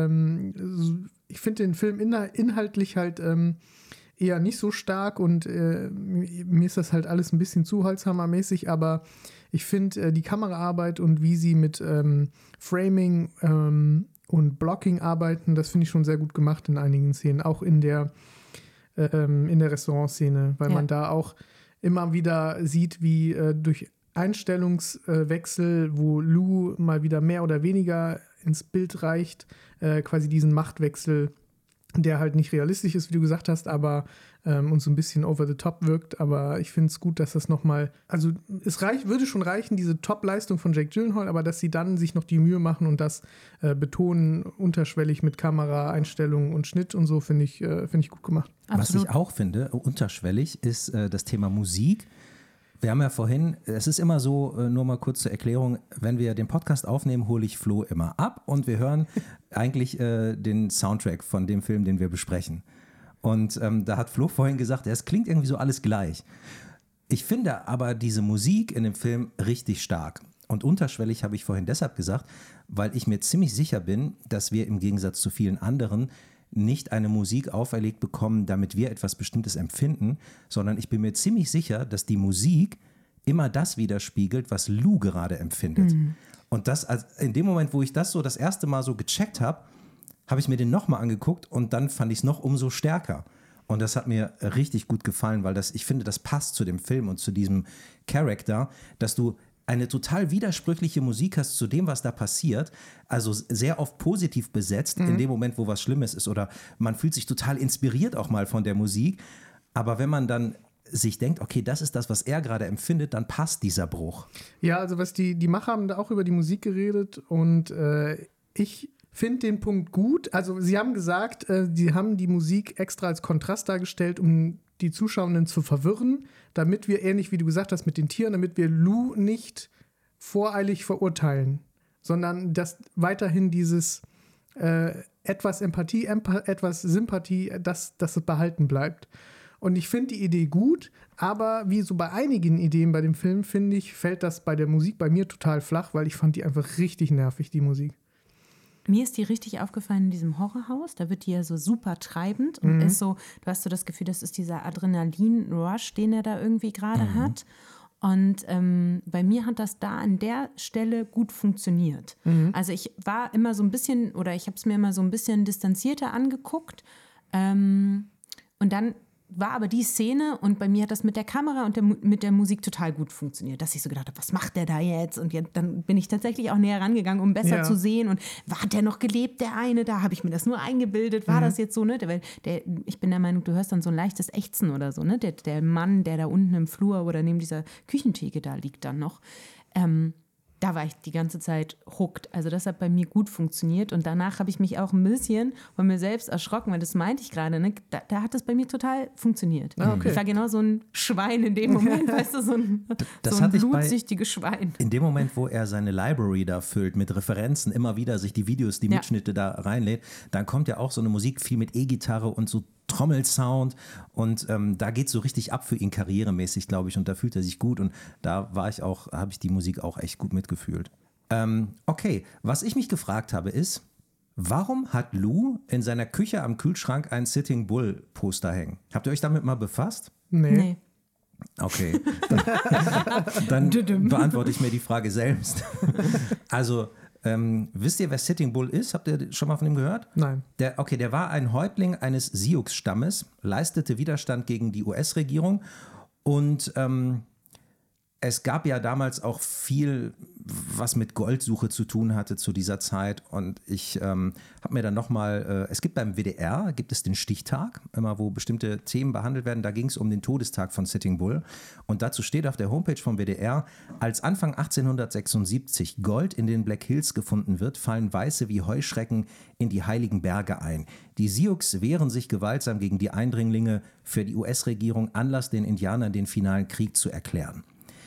ähm, ich finde den Film inhal- inhaltlich halt ähm, eher nicht so stark und äh, mir ist das halt alles ein bisschen zu Holzhammer-mäßig, aber ich finde äh, die Kameraarbeit und wie sie mit ähm, Framing ähm, und Blocking arbeiten, das finde ich schon sehr gut gemacht in einigen Szenen, auch in der, äh, ähm, in der Restaurantszene, weil ja. man da auch immer wieder sieht, wie äh, durch Einstellungswechsel, äh, wo Lou mal wieder mehr oder weniger ins Bild reicht, äh, quasi diesen Machtwechsel, der halt nicht realistisch ist, wie du gesagt hast, aber ähm, und so ein bisschen over the top wirkt. Aber ich finde es gut, dass das nochmal, also es reich, würde schon reichen, diese Top-Leistung von Jake Gyllenhaal, aber dass sie dann sich noch die Mühe machen und das äh, betonen, unterschwellig mit Kamera, Einstellungen und Schnitt und so, finde ich, äh, find ich gut gemacht. Absolut. Was ich auch finde, unterschwellig, ist äh, das Thema Musik. Wir haben ja vorhin, es ist immer so, nur mal kurz zur Erklärung, wenn wir den Podcast aufnehmen, hole ich Flo immer ab und wir hören eigentlich äh, den Soundtrack von dem Film, den wir besprechen. Und ähm, da hat Flo vorhin gesagt, es klingt irgendwie so alles gleich. Ich finde aber diese Musik in dem Film richtig stark. Und unterschwellig habe ich vorhin deshalb gesagt, weil ich mir ziemlich sicher bin, dass wir im Gegensatz zu vielen anderen nicht eine Musik auferlegt bekommen, damit wir etwas Bestimmtes empfinden, sondern ich bin mir ziemlich sicher, dass die Musik immer das widerspiegelt, was Lou gerade empfindet. Mhm. Und das, also in dem Moment, wo ich das so das erste Mal so gecheckt habe, habe ich mir den nochmal angeguckt und dann fand ich es noch umso stärker. Und das hat mir richtig gut gefallen, weil das, ich finde, das passt zu dem Film und zu diesem Charakter, dass du eine total widersprüchliche Musik hast zu dem, was da passiert, also sehr oft positiv besetzt, mhm. in dem Moment, wo was Schlimmes ist, oder man fühlt sich total inspiriert auch mal von der Musik, aber wenn man dann sich denkt, okay, das ist das, was er gerade empfindet, dann passt dieser Bruch. Ja, also was die, die Macher haben da auch über die Musik geredet und äh, ich finde den Punkt gut, also sie haben gesagt, äh, sie haben die Musik extra als Kontrast dargestellt, um die Zuschauenden zu verwirren, damit wir, ähnlich wie du gesagt hast mit den Tieren, damit wir Lou nicht voreilig verurteilen, sondern dass weiterhin dieses äh, etwas Empathie, Emp- etwas Sympathie, dass das behalten bleibt. Und ich finde die Idee gut, aber wie so bei einigen Ideen bei dem Film, finde ich, fällt das bei der Musik bei mir total flach, weil ich fand die einfach richtig nervig, die Musik. Mir ist die richtig aufgefallen in diesem Horrorhaus. Da wird die ja so super treibend und mhm. ist so, du hast so das Gefühl, das ist dieser Adrenalin-Rush, den er da irgendwie gerade mhm. hat. Und ähm, bei mir hat das da an der Stelle gut funktioniert. Mhm. Also ich war immer so ein bisschen, oder ich habe es mir immer so ein bisschen distanzierter angeguckt. Ähm, und dann war aber die Szene und bei mir hat das mit der Kamera und der, mit der Musik total gut funktioniert, dass ich so gedacht habe, was macht der da jetzt? Und jetzt, dann bin ich tatsächlich auch näher rangegangen, um besser ja. zu sehen und war der noch gelebt, der eine da? Habe ich mir das nur eingebildet? War mhm. das jetzt so, ne? Weil der, ich bin der Meinung, du hörst dann so ein leichtes Ächzen oder so, ne? Der, der Mann, der da unten im Flur oder neben dieser Küchentheke da liegt dann noch. Ähm, da war ich die ganze Zeit hooked. Also das hat bei mir gut funktioniert und danach habe ich mich auch ein bisschen von mir selbst erschrocken, weil das meinte ich gerade, ne? da, da hat das bei mir total funktioniert. Ah, okay. Ich war genau so ein Schwein in dem Moment, weißt du, so ein, das so ein blutsüchtiges Schwein. In dem Moment, wo er seine Library da füllt mit Referenzen, immer wieder sich die Videos, die ja. Mitschnitte da reinlädt, dann kommt ja auch so eine Musik viel mit E-Gitarre und so Trommelsound und ähm, da geht es so richtig ab für ihn karrieremäßig, glaube ich, und da fühlt er sich gut und da war ich auch, habe ich die Musik auch echt gut mitgefühlt. Ähm, okay, was ich mich gefragt habe ist, warum hat Lou in seiner Küche am Kühlschrank ein Sitting Bull Poster hängen? Habt ihr euch damit mal befasst? Nee. nee. Okay, dann, dann beantworte ich mir die Frage selbst. Also, ähm, wisst ihr, wer Sitting Bull ist? Habt ihr schon mal von ihm gehört? Nein. Der, okay, der war ein Häuptling eines Sioux-Stammes, leistete Widerstand gegen die U S-Regierung und ähm, es gab ja damals auch viel, was mit Goldsuche zu tun hatte zu dieser Zeit und ich ähm, habe mir dann nochmal, äh, es gibt beim W D R, gibt es den Stichtag, immer wo bestimmte Themen behandelt werden, da ging es um den Todestag von Sitting Bull und dazu steht auf der Homepage vom W D R, als Anfang achtzehnhundertsechsundsiebzig Gold in den Black Hills gefunden wird, fallen Weiße wie Heuschrecken in die Heiligen Berge ein. Die Sioux wehren sich gewaltsam gegen die Eindringlinge, für die U S-Regierung Anlass, den Indianern den finalen Krieg zu erklären.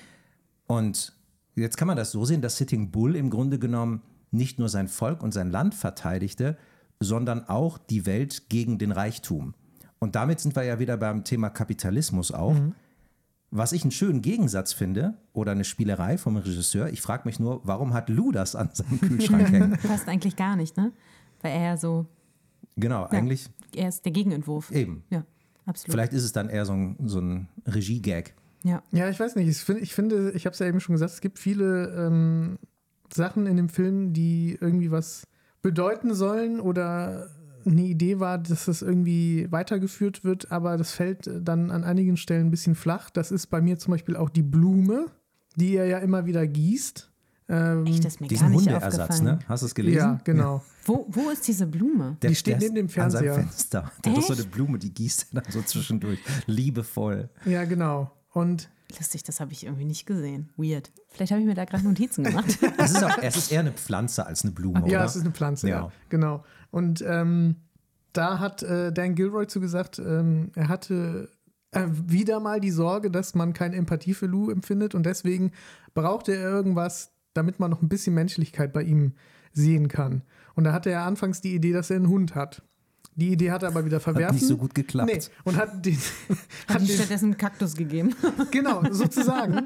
Und jetzt kann man das so sehen, dass Sitting Bull im Grunde genommen nicht nur sein Volk und sein Land verteidigte, sondern auch die Welt gegen den Reichtum. Und damit sind wir ja wieder beim Thema Kapitalismus auch. Mhm. Was ich einen schönen Gegensatz finde oder eine Spielerei vom Regisseur, ich frage mich nur, warum hat Lou das an seinem Kühlschrank hängen? Passt eigentlich gar nicht, ne? Weil er ja so... Genau, ja, eigentlich... Er ist der Gegenentwurf. Eben. Ja, absolut. Vielleicht ist es dann eher so ein, so ein Regie-Gag. Ja. ja, ich weiß nicht. Ich finde, ich, finde, ich habe es ja eben schon gesagt, es gibt viele ähm, Sachen in dem Film, die irgendwie was bedeuten sollen oder eine Idee war, dass das irgendwie weitergeführt wird, aber das fällt dann an einigen Stellen ein bisschen flach. Das ist bei mir zum Beispiel auch die Blume, die er ja immer wieder gießt. Ähm, Echt, das ist mir diesen gar nicht Hundeersatz, aufgefallen. ne? Hast du es gelesen? Ja, genau. Ja. Wo, wo ist diese Blume? Der, die steht der neben dem an seinem Fernseher. Fenster. Der hat so eine Blume, die gießt er dann so zwischendurch. Liebevoll. Ja, genau. Und lustig, das habe ich irgendwie nicht gesehen. Weird. Vielleicht habe ich mir da gerade Notizen gemacht. es, ist auch, es ist eher eine Pflanze als eine Blume, ja, oder? Ja, es ist eine Pflanze, ja. ja genau. Und ähm, da hat äh, Dan Gilroy zu gesagt, ähm, er hatte äh, wieder mal die Sorge, dass man keine Empathie für Lou empfindet und deswegen brauchte er irgendwas, damit man noch ein bisschen Menschlichkeit bei ihm sehen kann. Und da hatte er anfangs die Idee, dass er einen Hund hat. Die Idee hat er aber wieder verwerfen. Hat nicht so gut geklappt. Nee, und hat den, hat hat ihm den, stattdessen einen Kaktus gegeben. Genau, sozusagen.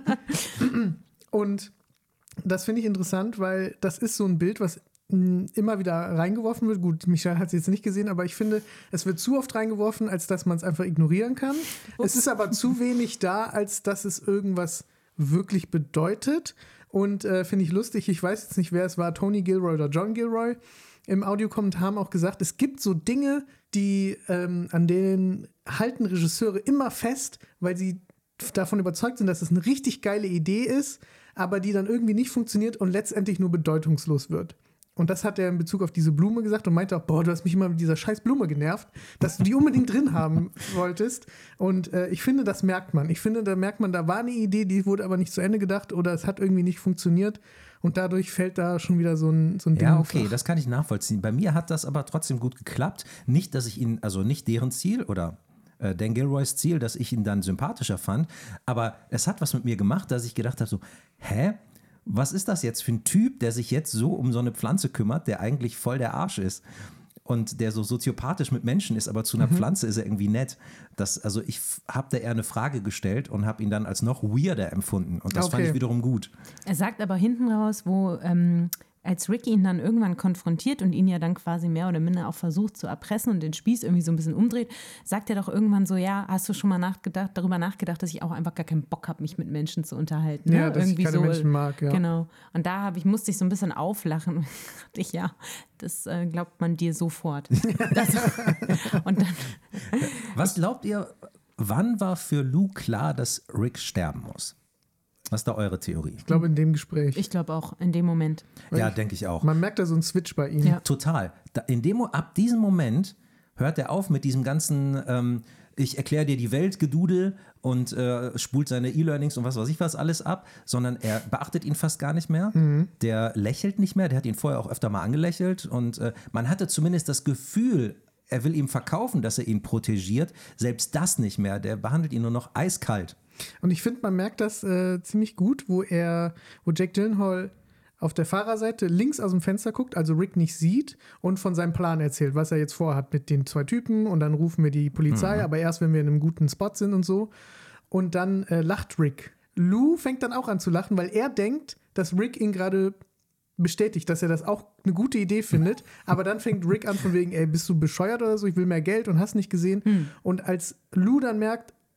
Und das finde ich interessant, weil das ist so ein Bild, was mh, immer wieder reingeworfen wird. Gut, Michael hat es jetzt nicht gesehen, aber ich finde, es wird zu oft reingeworfen, als dass man es einfach ignorieren kann. Ups. Es ist aber zu wenig da, als dass es irgendwas wirklich bedeutet. Und äh, finde ich lustig, ich weiß jetzt nicht, wer es war, Tony Gilroy oder John Gilroy. Im Audiokommentar haben auch gesagt, es gibt so Dinge, die ähm, an denen halten Regisseure immer fest, weil sie davon überzeugt sind, dass es eine richtig geile Idee ist, aber die dann irgendwie nicht funktioniert und letztendlich nur bedeutungslos wird. Und das hat er in Bezug auf diese Blume gesagt und meinte auch, boah, du hast mich immer mit dieser scheiß Blume genervt, dass du die unbedingt drin haben wolltest. Und äh, ich finde, das merkt man. Ich finde, da merkt man, da war eine Idee, die wurde aber nicht zu Ende gedacht oder es hat irgendwie nicht funktioniert. Und dadurch fällt da schon wieder so ein, so ein Ding. Ja, okay, flach. Das kann ich nachvollziehen. Bei mir hat das aber trotzdem gut geklappt. Nicht, dass ich ihn, also nicht deren Ziel oder äh, Dan Gilroys Ziel, dass ich ihn dann sympathischer fand, aber es hat was mit mir gemacht, dass ich gedacht habe so, hä? Was ist das jetzt für ein Typ, der sich jetzt so um so eine Pflanze kümmert, der eigentlich voll der Arsch ist und der so soziopathisch mit Menschen ist, aber zu einer mhm. Pflanze ist er irgendwie nett. Das, also ich habe da eher eine Frage gestellt und habe ihn dann als noch weirder empfunden und das okay. fand ich wiederum gut. Er sagt aber hinten raus, wo ähm, als Rick ihn dann irgendwann konfrontiert und ihn ja dann quasi mehr oder minder auch versucht zu erpressen und den Spieß irgendwie so ein bisschen umdreht, sagt er doch irgendwann so, ja, hast du schon mal nachgedacht, darüber nachgedacht, dass ich auch einfach gar keinen Bock habe, mich mit Menschen zu unterhalten. Ne? Ja, dass irgendwie ich keine so, Menschen mag, ja. Genau. Und da hab ich, musste ich so ein bisschen auflachen. Und dachte ich, ja, das äh, glaubt man dir sofort. Das, und dann Was glaubt ihr, wann war für Lou klar, dass Rick sterben muss? Was ist da eure Theorie? Ich glaube, in dem Gespräch. Ich glaube auch, in dem Moment. Ja, denke ich auch. Man merkt da so einen Switch bei ihm. Ja. Total. Da, in dem, ab diesem Moment hört er auf mit diesem ganzen, ähm, ich erkläre dir die Welt Gedudel und äh, spult seine E-Learnings und was weiß ich was alles ab, sondern er beachtet ihn fast gar nicht mehr. Mhm. Der lächelt nicht mehr, der hat ihn vorher auch öfter mal angelächelt und äh, man hatte zumindest das Gefühl, er will ihm verkaufen, dass er ihn protegiert. Selbst das nicht mehr, der behandelt ihn nur noch eiskalt. Und ich finde, man merkt das äh, ziemlich gut, wo er, wo Jake Gyllenhaal auf der Fahrerseite links aus dem Fenster guckt, also Rick nicht sieht und von seinem Plan erzählt, was er jetzt vorhat mit den zwei Typen und dann rufen wir die Polizei, mhm. aber erst, wenn wir in einem guten Spot sind und so. Und dann äh, lacht Rick. Lou fängt dann auch an zu lachen, weil er denkt, dass Rick ihn gerade bestätigt, dass er das auch eine gute Idee findet, aber dann fängt Rick an von wegen, ey, bist du bescheuert oder so, ich will mehr Geld und hast nicht gesehen. Mhm. Und als Lou dann merkt,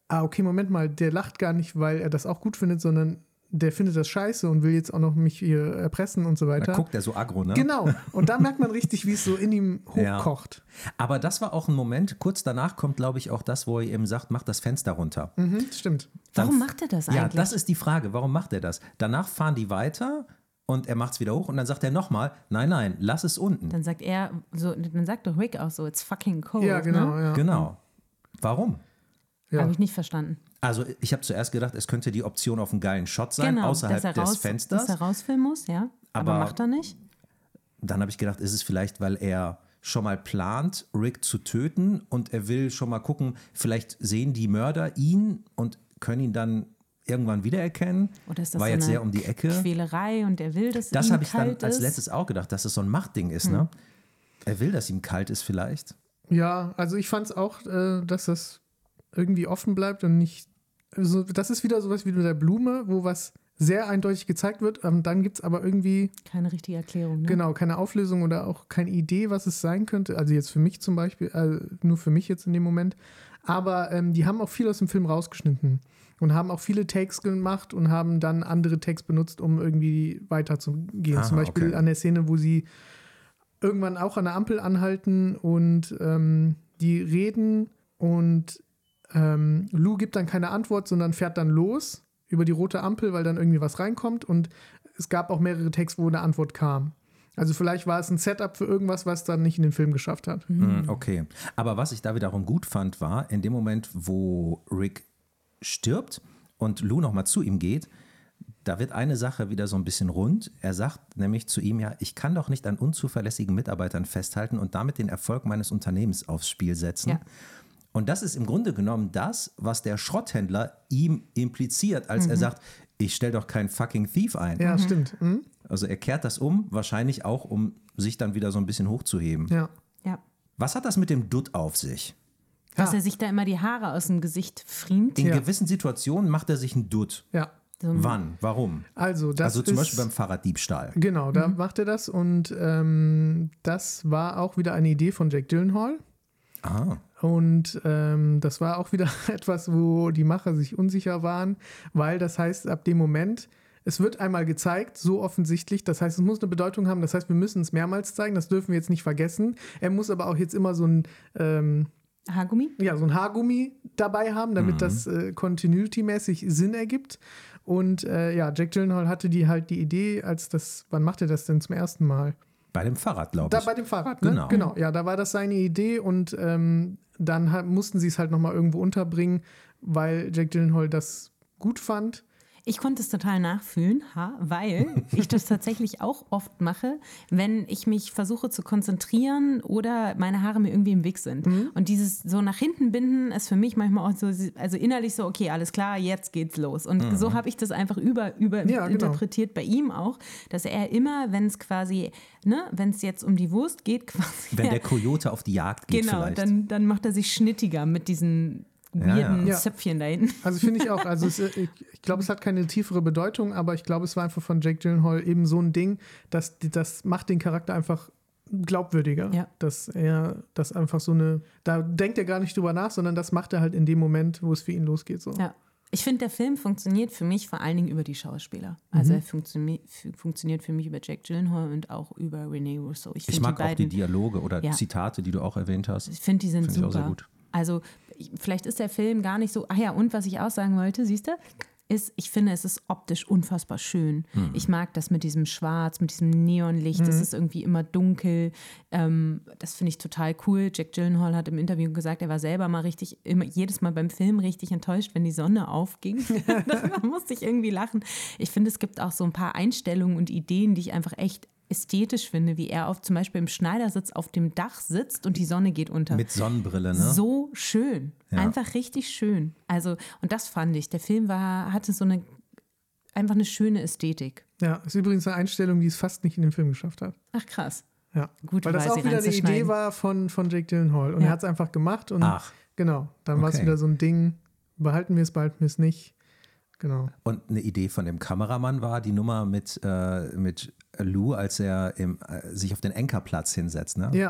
ah, okay, Moment mal, der lacht gar nicht, weil er das auch gut findet, sondern der findet das scheiße und will jetzt auch noch mich hier erpressen und so weiter. Da guckt er so aggro, ne? Genau. Und da merkt man richtig, wie es so in ihm hochkocht. Ja. Aber das war auch ein Moment, kurz danach kommt, glaube ich, auch das, wo er eben sagt, mach das Fenster runter. Mhm, stimmt. Warum Dann, macht er das eigentlich? Ja, das ist die Frage. Warum macht er das? Danach fahren die weiter und er macht es wieder hoch und dann sagt er nochmal, nein, nein, lass es unten. Dann sagt er, so, dann sagt doch Rick auch so, it's fucking cold. Ja, genau. Ne? Ja. Genau. Warum? Ja. Habe ich nicht verstanden. Also ich habe zuerst gedacht, es könnte die Option auf einen geilen Shot sein, Genau, außerhalb dass er raus, des Fensters. Dass er rausfilmen muss, ja. Aber, Aber- macht er nicht? Dann habe ich gedacht, ist es vielleicht, weil er schon mal plant, Rick zu töten und er will schon mal gucken, vielleicht sehen die Mörder ihn und können ihn dann irgendwann wiedererkennen. Oder ist das War so jetzt eine sehr um die Ecke. Quälerei und er will, dass Das ihm habe ich dann kalt als ist? letztes auch gedacht, dass es so ein Machtding ist. Ne? Er will, dass ihm kalt ist vielleicht. Ja, also ich fand es auch, äh, dass das irgendwie offen bleibt und nicht. Also das ist wieder sowas wie mit der Blume, wo was sehr eindeutig gezeigt wird. Und dann gibt es aber irgendwie, Keine richtige Erklärung, ne? genau, keine Auflösung oder auch keine Idee, was es sein könnte. Also jetzt für mich zum Beispiel, äh, nur für mich jetzt in dem Moment. Aber ähm, die haben auch viel aus dem Film rausgeschnitten und haben auch viele Takes gemacht und haben dann andere Takes benutzt, um irgendwie weiterzugehen. Ah, zum Beispiel okay. an der Szene, wo sie irgendwann auch an der Ampel anhalten und ähm, die reden und ähm, Lou gibt dann keine Antwort, sondern fährt dann los über die rote Ampel, weil dann irgendwie was reinkommt und es gab auch mehrere Takes, wo eine Antwort kam. Also vielleicht war es ein Setup für irgendwas, was dann nicht in den Film geschafft hat. Mm, Okay. Aber was ich da wiederum gut fand, war, in dem Moment, wo Rick stirbt und Lou nochmal zu ihm geht, da wird eine Sache wieder so ein bisschen rund. Er sagt nämlich zu ihm, ja, ich kann doch nicht an unzuverlässigen Mitarbeitern festhalten und damit den Erfolg meines Unternehmens aufs Spiel setzen. Ja. Und das ist im Grunde genommen das, was der Schrotthändler ihm impliziert, als er sagt, ich stelle doch keinen fucking Thief ein. Ja, stimmt. Mhm. Also er kehrt das um, wahrscheinlich auch, um sich dann wieder so ein bisschen hochzuheben. Ja. Ja. Was hat das mit dem Dutt auf sich? Dass Ja. er sich da immer die Haare aus dem Gesicht friemt. In Ja. gewissen Situationen macht er sich einen Dutt. Ja. So ein- Wann? Warum? Also, das also zum ist, Beispiel beim Fahrraddiebstahl. Genau, da macht er das und ähm, das war auch wieder eine Idee von Jake Gyllenhaal. Ah, Und ähm, das war auch wieder etwas, wo die Macher sich unsicher waren, weil das heißt, ab dem Moment, es wird einmal gezeigt, so offensichtlich, das heißt, es muss eine Bedeutung haben, das heißt, wir müssen es mehrmals zeigen, das dürfen wir jetzt nicht vergessen. Er muss aber auch jetzt immer so ein, ähm, Haargummi? ja, so ein Haargummi dabei haben, damit das äh, continuity-mäßig Sinn ergibt. Und äh, ja, Jake Gyllenhaal hatte die halt die Idee, als das, wann macht er das denn zum ersten Mal? bei dem Fahrrad, glaube Da ich. bei dem Fahrrad, ne? Genau. Genau, ja, da war das seine Idee und ähm, dann ha- mussten sie es halt nochmal irgendwo unterbringen, weil Jake Gyllenhaal das gut fand. Ich konnte es total nachfühlen, ha, weil ich das tatsächlich auch oft mache, wenn ich mich versuche zu konzentrieren oder meine Haare mir irgendwie im Weg sind. Und dieses so nach hinten binden ist für mich manchmal auch so, also innerlich so, okay, alles klar, jetzt geht's los. Und so habe ich das einfach über, über Ja, genau. interpretiert bei ihm auch, dass er immer, wenn es quasi, ne, wenn es jetzt um die Wurst geht, quasi. Wenn ja, der Kojote auf die Jagd geht genau, vielleicht. dann, dann macht er sich schnittiger mit diesen weirden ja. Zöpfchen da hinten. Also finde ich auch, also es, ich, ich glaube, es hat keine tiefere Bedeutung, aber ich glaube, es war einfach von Jake Gyllenhaal eben so ein Ding, dass die- das macht den Charakter einfach glaubwürdiger. Ja. Dass er das einfach so eine, da denkt er gar nicht drüber nach, sondern das macht er halt in dem Moment, wo es für ihn losgeht. So. Ja. Ich finde, der Film funktioniert für mich vor allen Dingen über die Schauspieler. Also er funktio- f- funktioniert für mich über Jake Gyllenhaal und auch über René Russo. Ich, Ich find mag die auch die beiden, Dialoge oder Ja. Zitate, die du auch erwähnt hast. ich finde, die sind Find ich auch super. sehr gut. Also ich, vielleicht ist der Film gar nicht so, ach ja, und was ich auch sagen wollte, siehst du, ist, ich finde, es ist optisch unfassbar schön. Mhm. Ich mag das mit diesem Schwarz, mit diesem Neonlicht, das ist irgendwie immer dunkel. Ähm, das finde ich total cool. Jake Gyllenhaal hat im Interview gesagt, er war selber mal richtig, immer, jedes Mal beim Film richtig enttäuscht, wenn die Sonne aufging. Da musste ich irgendwie lachen. Ich finde, es gibt auch so ein paar Einstellungen und Ideen, die ich einfach echt ästhetisch finde, wie er auf zum Beispiel im Schneidersitz auf dem Dach sitzt und die Sonne geht unter. Mit Sonnenbrille, ne? So schön. Ja. Einfach richtig schön. Also, und das fand ich. Der Film war, hatte so eine, einfach eine schöne Ästhetik. Ja, ist übrigens eine Einstellung, die es fast nicht in den Film geschafft hat. Ach krass. Ja. Gut, weil das weiß auch ich wieder eine Idee reinzuschneiden. war von, von Jake Gyllenhaal. Und Ja. er hat es einfach gemacht und Ach. genau, dann war es Okay. wieder so ein Ding, behalten wir es, behalten wir es nicht. Genau. Und eine Idee von dem Kameramann war die Nummer mit, äh, mit Lou, als er im, äh, sich auf den Enkerplatz hinsetzt. Ne? Ja,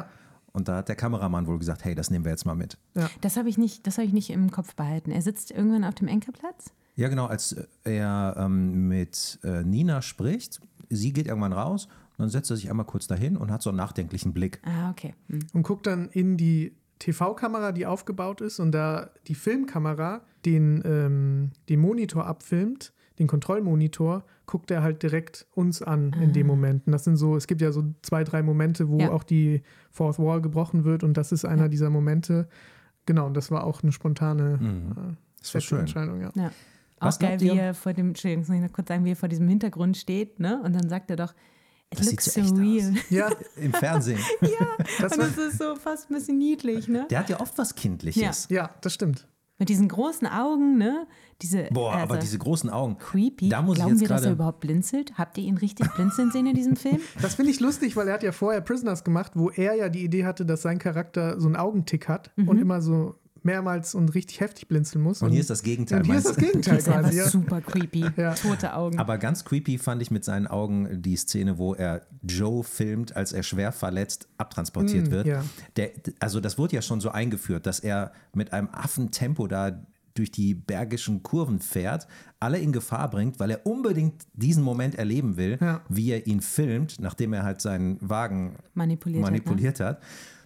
Und da hat der Kameramann wohl gesagt, hey, das nehmen wir jetzt mal mit. Das habe ich nicht, das habe ich nicht im Kopf behalten. Er sitzt irgendwann auf dem Enkerplatz? Ja, genau, als er ähm, mit äh, Nina spricht, sie geht irgendwann raus und dann setzt er sich einmal kurz dahin und hat so einen nachdenklichen Blick. Ah, okay. Hm. Und guckt dann in die T V-Kamera, die aufgebaut ist und da die Filmkamera den, ähm, den Monitor abfilmt, den Kontrollmonitor, guckt er halt direkt uns an in dem Moment. Und das sind so, es gibt ja so zwei, drei Momente, wo Ja. auch die Fourth Wall gebrochen wird und das ist einer Ja. dieser Momente. Genau, und das war auch eine spontane Mhm. Das war äh, schön. Entscheidung, ja. Ja. Was Auch geil, glaubt wie ihr? er vor dem, Entschuldigung, muss ich noch kurz sagen, wie er vor diesem Hintergrund steht, ne? Und dann sagt er doch, it Das looks sieht so echt surreal. Ja, Im Fernsehen. das Und war, das ist so fast ein bisschen niedlich, ne? Der hat ja oft was Kindliches. ja, das stimmt. Mit diesen großen Augen, ne? Diese, Boah, also, aber diese großen Augen. creepy. Da muss ich Glauben jetzt wir, dass er gerade- überhaupt blinzelt? Habt ihr ihn richtig blinzeln sehen in diesem Film? Das finde ich lustig, weil er hat ja vorher Prisoners gemacht, wo er ja die Idee hatte, dass sein Charakter so einen Augentick hat Mhm. und immer so mehrmals und richtig heftig blinzeln muss. Und hier ist das Gegenteil. Und hier ist meinst das du? Gegenteil Das ist einfach quasi. Ja. super creepy. Ja. Tote Augen. Aber ganz creepy fand ich mit seinen Augen die Szene, wo er Joe filmt, als er schwer verletzt abtransportiert Mm, wird. ja. Der, also das wurde ja schon so eingeführt, dass er mit einem Affentempo da durch die bergischen Kurven fährt, alle in Gefahr bringt, weil er unbedingt diesen Moment erleben will, Ja. wie er ihn filmt, nachdem er halt seinen Wagen Manipuliert hat, ne? manipuliert hat.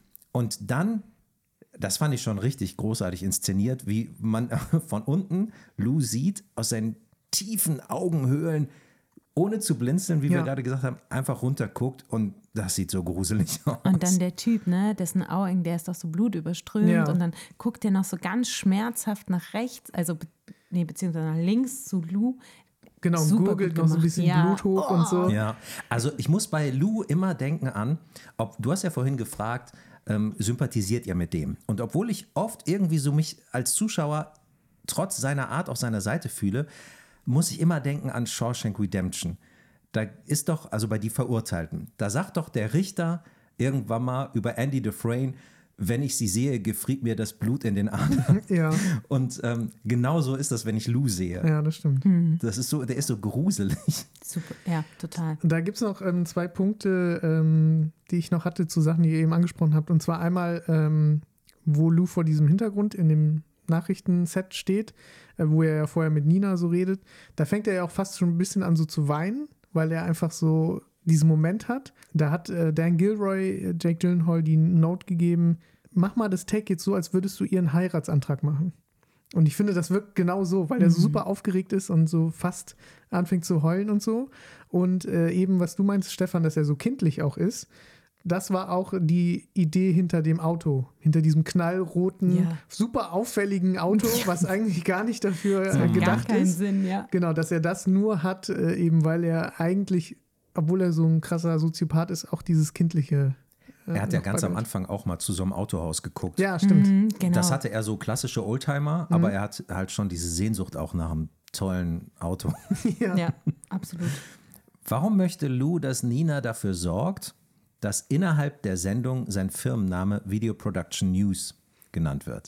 Und dann, das fand ich schon richtig großartig inszeniert, wie man von unten Lou sieht, aus seinen tiefen Augenhöhlen, ohne zu blinzeln, wie Ja. wir gerade gesagt haben, einfach runterguckt und das sieht so gruselig aus. Und dann der Typ, ne, dessen Augen, der ist doch so blutüberströmt Ja. und dann guckt er noch so ganz schmerzhaft nach rechts, also be- nee, beziehungsweise nach links zu Lou. Genau, und Super gurgelt gut noch so ein gemacht. bisschen Ja. Blut hoch und so. Ja, also ich muss bei Lou immer denken an, ob du hast ja vorhin gefragt, ähm, sympathisiert ihr mit dem? Und obwohl ich oft irgendwie so mich als Zuschauer trotz seiner Art auf seiner Seite fühle, muss ich immer denken an Shawshank Redemption. Da ist doch, also bei Die Verurteilten, da sagt doch der Richter irgendwann mal über Andy Dufresne, wenn ich sie sehe, gefriert mir das Blut in den Adern. Ja, Und ähm, genau so ist das, wenn ich Lou sehe. ja, das stimmt. Das ist so, der ist so gruselig. Super, ja, total. Da gibt es noch ähm, zwei Punkte, ähm, die ich noch hatte zu Sachen, die ihr eben angesprochen habt. Und zwar einmal, ähm, wo Lou vor diesem Hintergrund in dem Nachrichtenset steht, äh, wo er ja vorher mit Nina so redet. Da fängt er ja auch fast schon ein bisschen an so zu weinen, weil er einfach so diesen Moment hat. Da hat äh, Dan Gilroy, äh, Jake Gyllenhaal, die Note gegeben, mach mal das Take jetzt so, als würdest du ihren Heiratsantrag machen. Und ich finde, das wirkt genau so, weil er so super aufgeregt ist und so fast anfängt zu heulen und so. Und äh, eben, was du meinst, Stefan, dass er so kindlich auch ist, das war auch die Idee hinter dem Auto, hinter diesem knallroten, Ja. super auffälligen Auto, was eigentlich gar nicht dafür äh, Gar gedacht keinen ist. Sinn, ja. Genau, dass er das nur hat, äh, eben weil er eigentlich, obwohl er so ein krasser Soziopath ist, auch dieses kindliche. Äh, Er hat ja noch ganz am beibehält. Anfang auch mal zu so einem Autohaus geguckt. Ja, stimmt. Mhm, genau. Das hatte er so klassische Oldtimer, aber er hat halt schon diese Sehnsucht auch nach einem tollen Auto. Ja. Ja, absolut. Warum möchte Lou, dass Nina dafür sorgt, dass innerhalb der Sendung sein Firmenname Video Production News genannt wird?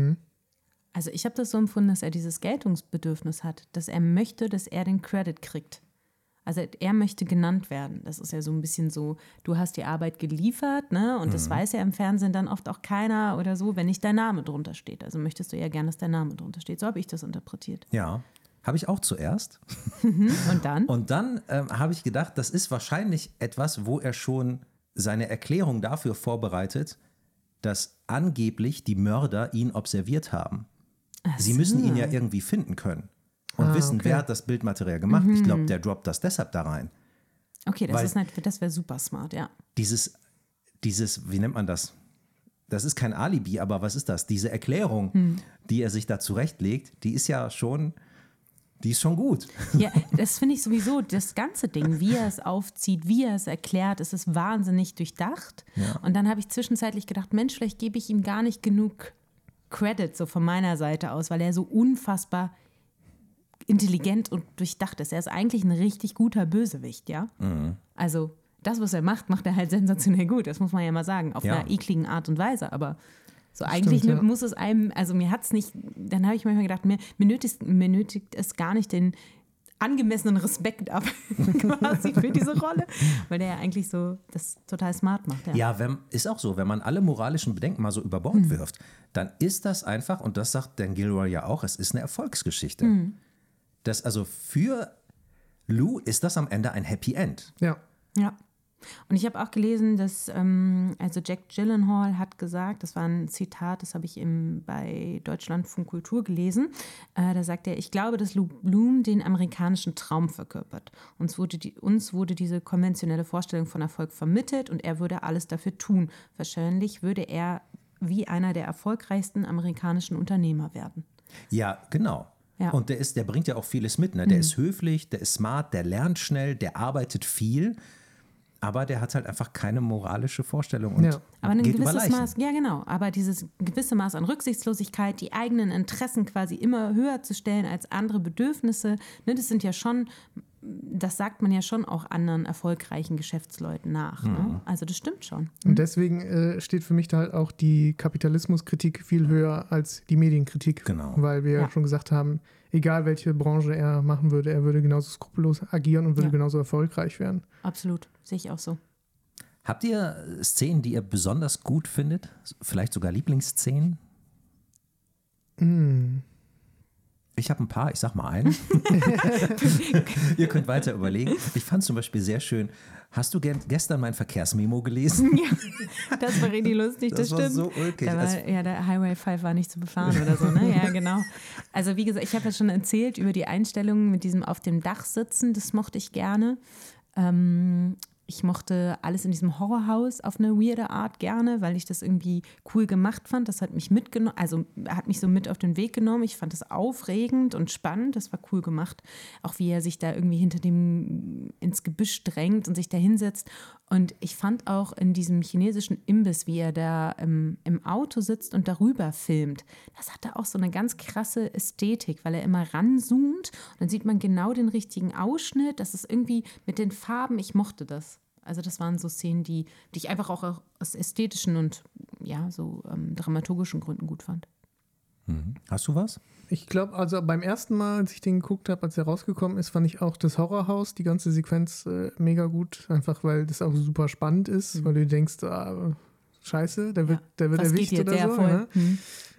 Also ich habe das so empfunden, dass er dieses Geltungsbedürfnis hat, dass er möchte, dass er den Credit kriegt. Also er möchte genannt werden. Das ist ja so ein bisschen so, du hast die Arbeit geliefert, ne? Und das weiß ja im Fernsehen dann oft auch keiner oder so, wenn nicht dein Name drunter steht. Also möchtest du ja gerne, dass dein Name drunter steht. So habe ich das interpretiert. Ja, habe ich auch zuerst. Und dann? Und dann ähm, habe ich gedacht, das ist wahrscheinlich etwas, wo er schon seine Erklärung dafür vorbereitet, dass angeblich die Mörder ihn observiert haben. Ach Sie so. müssen ihn ja irgendwie finden können und Ah, wissen, okay. wer hat das Bildmaterial gemacht. Ich glaube, der droppt das deshalb da rein. Okay, das weil- ist nicht, das wäre super smart, ja. Dieses, dieses, wie nennt man das? Das ist kein Alibi, aber was ist das? Diese Erklärung, Hm. die er sich da zurechtlegt, die ist ja schon, die ist schon gut. Ja, das finde ich sowieso, das ganze Ding, wie er es aufzieht, wie er es erklärt, es ist wahnsinnig durchdacht. Ja. Und dann habe ich zwischenzeitlich gedacht, Mensch, vielleicht gebe ich ihm gar nicht genug Credit so von meiner Seite aus, weil er so unfassbar intelligent und durchdacht ist. Er ist eigentlich ein richtig guter Bösewicht, ja. Also das, was er macht, macht er halt sensationell gut. Das muss man ja mal sagen, auf Ja. einer ekligen Art und Weise. Aber so eigentlich Stimmt, ja. muss es einem, also mir hat es nicht, dann habe ich manchmal gedacht, mir, mir, nötigt, mir nötigt es gar nicht den angemessenen Respekt ab quasi für diese Rolle, weil der ja eigentlich so das total smart macht. Ja, Ja, wenn, ist auch so, wenn man alle moralischen Bedenken mal so über Bord wirft, dann ist das einfach, und das sagt Dan Gilroy ja auch, es ist eine Erfolgsgeschichte. Das also für Lou ist das am Ende ein Happy End. Ja. Ja. Und ich habe auch gelesen, dass ähm, also Jack Gyllenhaal hat gesagt, das war ein Zitat, das habe ich im, bei Deutschlandfunk Kultur gelesen, äh, da sagt er, ich glaube, dass Lou Bloom den amerikanischen Traum verkörpert. Uns wurde, die, uns wurde diese konventionelle Vorstellung von Erfolg vermittelt und er würde alles dafür tun. Wahrscheinlich würde er wie einer der erfolgreichsten amerikanischen Unternehmer werden. Ja, genau. Ja. Und der, ist, der bringt ja auch vieles mit. Ne? Der ist höflich, der ist smart, der lernt schnell, der arbeitet viel. Aber der hat halt einfach keine moralische Vorstellung und Ja. Aber ein geht über gewisses Leichen. Maß, ja genau, aber dieses gewisse Maß an Rücksichtslosigkeit, die eigenen Interessen quasi immer höher zu stellen als andere Bedürfnisse, ne, das sind ja schon, das sagt man ja schon auch anderen erfolgreichen Geschäftsleuten nach. Mhm. Ne? Also das stimmt schon. Und deswegen äh, steht für mich da halt auch die Kapitalismuskritik viel höher als die Medienkritik. Genau. Weil wir ja Ja. schon gesagt haben, egal welche Branche er machen würde, er würde genauso skrupellos agieren und würde Ja. genauso erfolgreich werden. Absolut, sehe ich auch so. Habt ihr Szenen, die ihr besonders gut findet? Vielleicht sogar Lieblingsszenen? Ich habe ein paar, ich sag mal einen. Ihr könnt weiter überlegen. Ich fand zum Beispiel sehr schön, hast du ge- gestern mein Verkehrsmemo gelesen? Ja, das war richtig lustig, das, Das war stimmt. so ulkig. Da war, Also- ja, der Highway fünf war nicht zu befahren oder so, ne? Ja, genau. Also wie gesagt, ich habe ja schon erzählt über die Einstellungen mit diesem auf dem Dach sitzen, das mochte ich gerne. Ähm, ich mochte alles in diesem Horrorhaus auf eine weirde Art gerne, weil ich das irgendwie cool gemacht fand. Das hat mich mitgenommen, also hat mich so mit auf den Weg genommen. Ich fand das aufregend und spannend. Das war cool gemacht. Auch wie er sich da irgendwie hinter dem ins Gebüsch drängt und sich da hinsetzt. Und ich fand auch in diesem chinesischen Imbiss, wie er da im, im Auto sitzt und darüber filmt, das hatte auch so eine ganz krasse Ästhetik, weil er immer ranzoomt und dann sieht man genau den richtigen Ausschnitt. Das ist irgendwie mit den Farben, ich mochte das. Also das waren so Szenen, die, die ich einfach auch aus ästhetischen und ja, so ähm, dramaturgischen Gründen gut fand. Mhm. Hast du was? Ich glaube, also beim ersten Mal, als ich den geguckt habe, als er rausgekommen ist, fand ich auch das Horrorhaus, die ganze Sequenz äh, mega gut. Einfach, weil das auch super spannend ist, Mhm. weil du denkst, ah, scheiße, der wird, Ja, der wird was erwischt geht jetzt? oder Ja, so. voll. Ne? Mhm.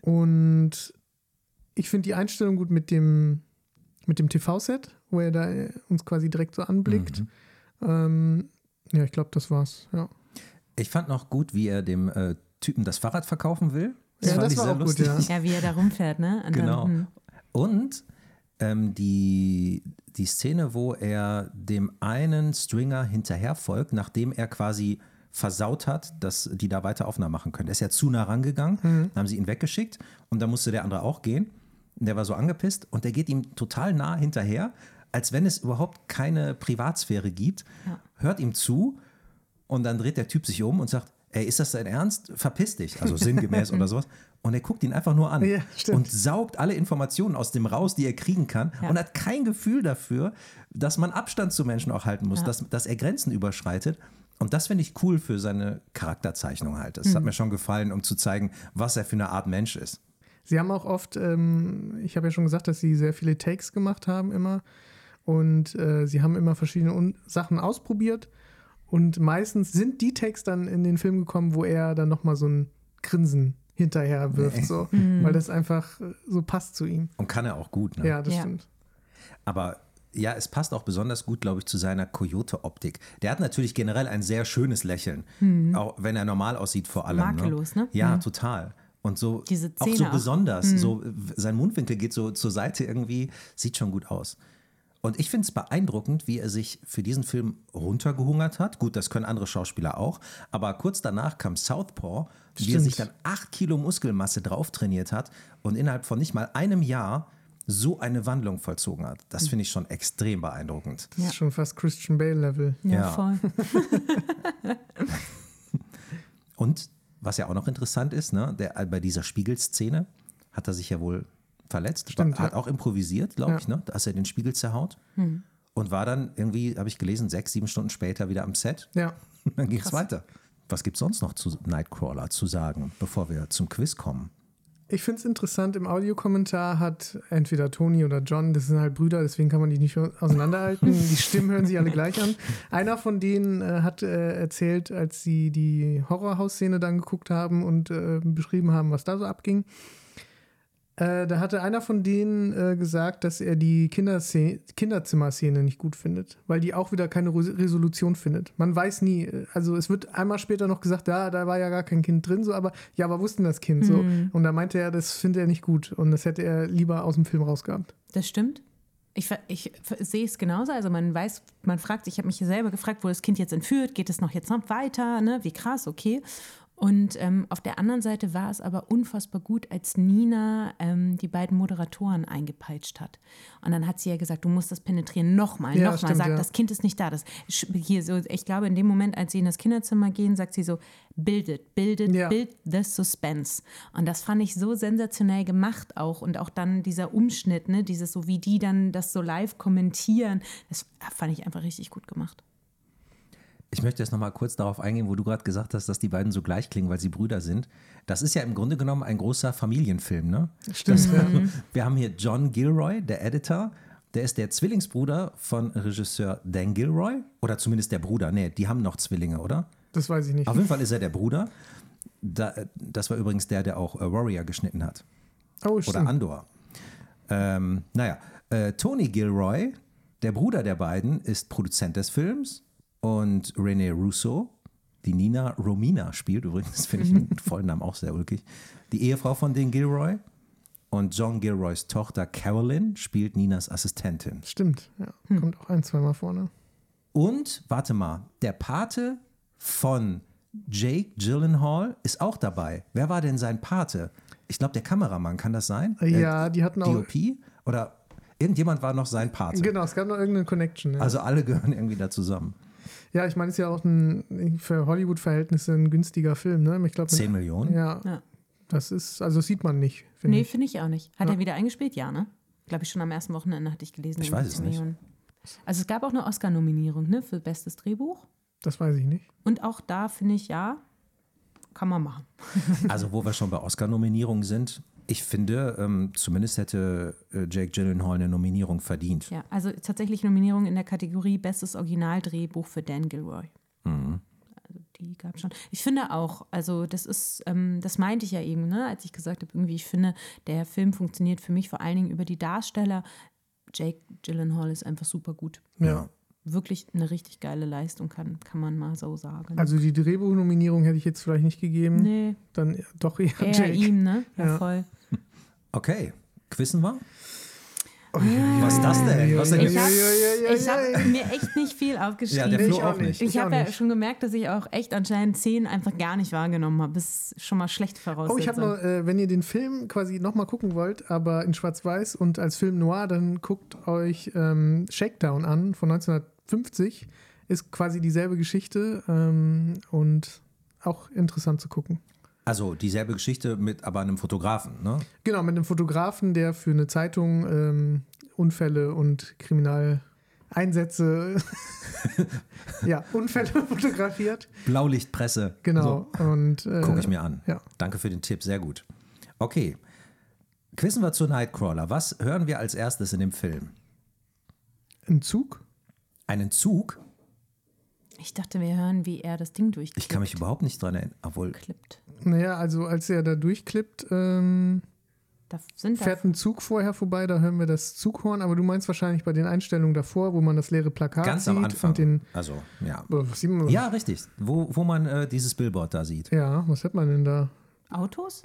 Und ich finde die Einstellung gut mit dem, mit dem T V-Set, wo er da äh, uns quasi direkt so anblickt. Mhm. Ähm, ja, ich glaube, das war's. Ja, Ich fand noch gut, wie er dem äh, Typen das Fahrrad verkaufen will. ja fand das ich war sehr auch gut, lustig. ja. Ja, wie er da rumfährt, ne? Und Genau. Dann, hm. Und ähm, die, die Szene, wo er dem einen Stringer hinterher folgt, nachdem er quasi versaut hat, dass die da weiter Aufnahmen machen können. Er ist ja zu nah rangegangen, dann haben sie ihn weggeschickt und dann musste der andere auch gehen. Und der war so angepisst und der geht ihm total nah hinterher, als wenn es überhaupt keine Privatsphäre gibt, Ja. hört ihm zu und dann dreht der Typ sich um und sagt, ey, ist das dein Ernst? Verpiss dich. Also sinngemäß oder sowas. Und er guckt ihn einfach nur an Ja, stimmt. und saugt alle Informationen aus dem raus, die er kriegen kann Ja. und hat kein Gefühl dafür, dass man Abstand zu Menschen auch halten muss, Ja. dass, dass er Grenzen überschreitet. Und das finde ich cool für seine Charakterzeichnung halt. Das hat mir schon gefallen, um zu zeigen, was er für eine Art Mensch ist. Sie haben auch oft, ähm, ich habe ja schon gesagt, dass sie sehr viele Takes gemacht haben immer. Und äh, sie haben immer verschiedene Un- Sachen ausprobiert. Und meistens sind die Takes dann in den Film gekommen, wo er dann nochmal so ein Grinsen hinterher wirft. So, weil das einfach äh, so passt zu ihm. Und kann er auch gut. Ne? Ja, das Ja. stimmt. Aber ja, es passt auch besonders gut, glaube ich, zu seiner Coyote-Optik. Der hat natürlich generell ein sehr schönes Lächeln. Auch wenn er normal aussieht vor allem. Makellos, ne? Ja, Mhm. total. Und so Diese auch Zähne so auch. besonders. So, sein Mundwinkel geht so zur Seite irgendwie, sieht schon gut aus. Und ich finde es beeindruckend, wie er sich für diesen Film runtergehungert hat. Gut, das können andere Schauspieler auch. Aber kurz danach kam Southpaw, wie er Stimmt. sich dann acht Kilo Muskelmasse drauf trainiert hat und innerhalb von nicht mal einem Jahr so eine Wandlung vollzogen hat. Das finde ich schon extrem beeindruckend. Das ist schon fast Christian Bale-Level. Ja, Ja. voll. Und was ja auch noch interessant ist, ne, der, bei dieser Spiegelszene hat er sich ja wohl verletzt, Stimmt, hat ja. auch improvisiert, glaube Ja. ich, ne, dass er den Spiegel zerhaut. Und war dann irgendwie, habe ich gelesen, sechs, sieben Stunden später wieder am Set. Ja. Dann ging es Krass. weiter. Was gibt es sonst noch zu Nightcrawler zu sagen, bevor wir zum Quiz kommen? Ich finde es interessant, im Audiokommentar hat entweder Tony oder John, das sind halt Brüder, deswegen kann man die nicht auseinanderhalten. Die Stimmen hören sich alle gleich an. Einer von denen äh, hat äh, erzählt, als sie die Horrorhaus-Szene dann geguckt haben und äh, beschrieben haben, was da so abging. Äh, da hatte einer von denen äh, gesagt, dass er die Kinderszene, Kinderzimmer-Szene nicht gut findet, weil die auch wieder keine Res- Resolution findet. Man weiß nie, also es wird einmal später noch gesagt, ja, da war ja gar kein Kind drin, so, aber ja, aber wussten das Kind so. Mhm. Und da meinte er, das findet er nicht gut und das hätte er lieber aus dem Film rausgehabt. Das stimmt. Ich, ver- ich ver- sehe es genauso. Also man weiß, man fragt sich, ich habe mich hier selber gefragt, wurde das Kind jetzt entführt? Geht es noch jetzt noch weiter? Ne? Wie krass, okay. Und ähm, auf der anderen Seite war es aber unfassbar gut, als Nina ähm, die beiden Moderatoren eingepeitscht hat. Und dann hat sie ja gesagt, du musst das penetrieren. Nochmal, Ja, nochmal. stimmt, Sagt, ja. das Kind ist nicht da. Das, hier so, ich glaube, in dem Moment, als sie in das Kinderzimmer gehen, sagt sie so, bildet, bildet, Ja. bild the suspense. Und das fand ich so sensationell gemacht auch. Und auch dann dieser Umschnitt, ne, dieses so, wie die dann das so live kommentieren, das fand ich einfach richtig gut gemacht. Ich möchte jetzt noch mal kurz darauf eingehen, wo du gerade gesagt hast, dass die beiden so gleich klingen, weil sie Brüder sind. Das ist ja im Grunde genommen ein großer Familienfilm, ne? Stimmt, Das, ja. Wir haben hier John Gilroy, der Editor. Der ist der Zwillingsbruder von Regisseur Dan Gilroy. Oder zumindest der Bruder. Nee, die haben noch Zwillinge, oder? Das weiß ich nicht. Auf jeden Fall ist er der Bruder. Da, das war übrigens der, der auch äh, Warrior geschnitten hat. Oh, Oder stimmt. Andor. Ähm, naja, äh, Tony Gilroy, der Bruder der beiden, ist Produzent des Films. Und Renee Russo, die Nina Romina spielt, übrigens finde ich den vollen Namen auch sehr ulkig, die Ehefrau von Dan Gilroy. Und John Gilroys Tochter Carolyn spielt Ninas Assistentin. Stimmt, ja. Kommt auch ein, zweimal vorne. Und, warte mal, der Pate von Jake Gyllenhaal ist auch dabei. Wer war denn sein Pate? Ich glaube, der Kameramann, kann das sein? Ja, die hatten D auch. O P? Oder irgendjemand war noch sein Pate. Genau, es gab noch irgendeine Connection. Ja, Also alle gehören irgendwie da zusammen. ja ich meine, es ist ja auch ein, für Hollywood-Verhältnisse ein günstiger Film, ne? Ich glaube, zehn Millionen? Ja, Ja. das ist, also das sieht man nicht, finde Nee, ich. finde ich auch nicht. Hat Ja. er wieder eingespielt? Ja, ne? Glaube ich schon am ersten Wochenende hatte ich gelesen. Ich irgendwie weiß es zehn nicht. Millionen. Also es gab auch eine Oscar-Nominierung, ne, für bestes Drehbuch. Das weiß ich nicht. Und auch da finde ich, ja, kann man machen. Also wo wir schon bei Oscar-Nominierungen sind, ich finde, ähm, zumindest hätte äh, Jake Gyllenhaal eine Nominierung verdient. Ja, also tatsächlich Nominierung in der Kategorie Bestes Originaldrehbuch für Dan Gilroy. Mhm. Also die gab es schon. Ich finde auch, also das ist, ähm, das meinte ich ja eben, ne, als ich gesagt habe, irgendwie, ich finde, der Film funktioniert für mich vor allen Dingen über die Darsteller. Jake Gyllenhaal ist einfach super gut. Ja. Wirklich eine richtig geile Leistung, kann, kann man mal so sagen. Also die Drehbuchnominierung hätte ich jetzt vielleicht nicht gegeben. nee, Dann doch eher eher Jake. ihm, ne? Ja, Ja. voll. Okay, quissen wir? Oh, Was ist das denn? Was denn Ich jetzt? habe ich hab mir echt nicht viel Ja, aufgeschrieben. der Flo Ich auch auch nicht. nicht. Ich Ich habe auch ja nicht. schon gemerkt, dass ich auch echt anscheinend Szenen einfach gar nicht wahrgenommen habe. Das ist schon mal schlechte Voraussetzung. Oh, ich habe noch, äh, wenn ihr den Film quasi nochmal gucken wollt, aber in Schwarz-Weiß und als Film Noir, dann guckt euch ähm, Shakedown an von neunzehnhundertfünfzig. Ist quasi dieselbe Geschichte ähm, und auch interessant zu gucken. Also dieselbe Geschichte mit aber einem Fotografen, ne? Genau, mit einem Fotografen, der für eine Zeitung ähm, Unfälle und Kriminaleinsätze, ja, Unfälle fotografiert. Blaulichtpresse. Genau. Und, äh, Gucke ich mir an. Ja. Danke für den Tipp, sehr gut. Okay, quissen wir zu Nightcrawler. Was hören wir als erstes in dem Film? Ein Zug? Einen Zug? Ich dachte, wir hören, wie er das Ding durchklippt. Ich kann mich überhaupt nicht dran erinnern. Obwohl, Klippt. Naja, also als er da durchklippt, ähm, Da sind da fährt ein Zug vorher vorbei, da hören wir das Zughorn, aber du meinst wahrscheinlich bei den Einstellungen davor, wo man das leere Plakat ganz sieht am Anfang. und den. Also, ja. Oh, was sieht man? Ja, richtig. Wo, wo man äh, dieses Billboard da sieht. Ja, was hat man denn da? Autos?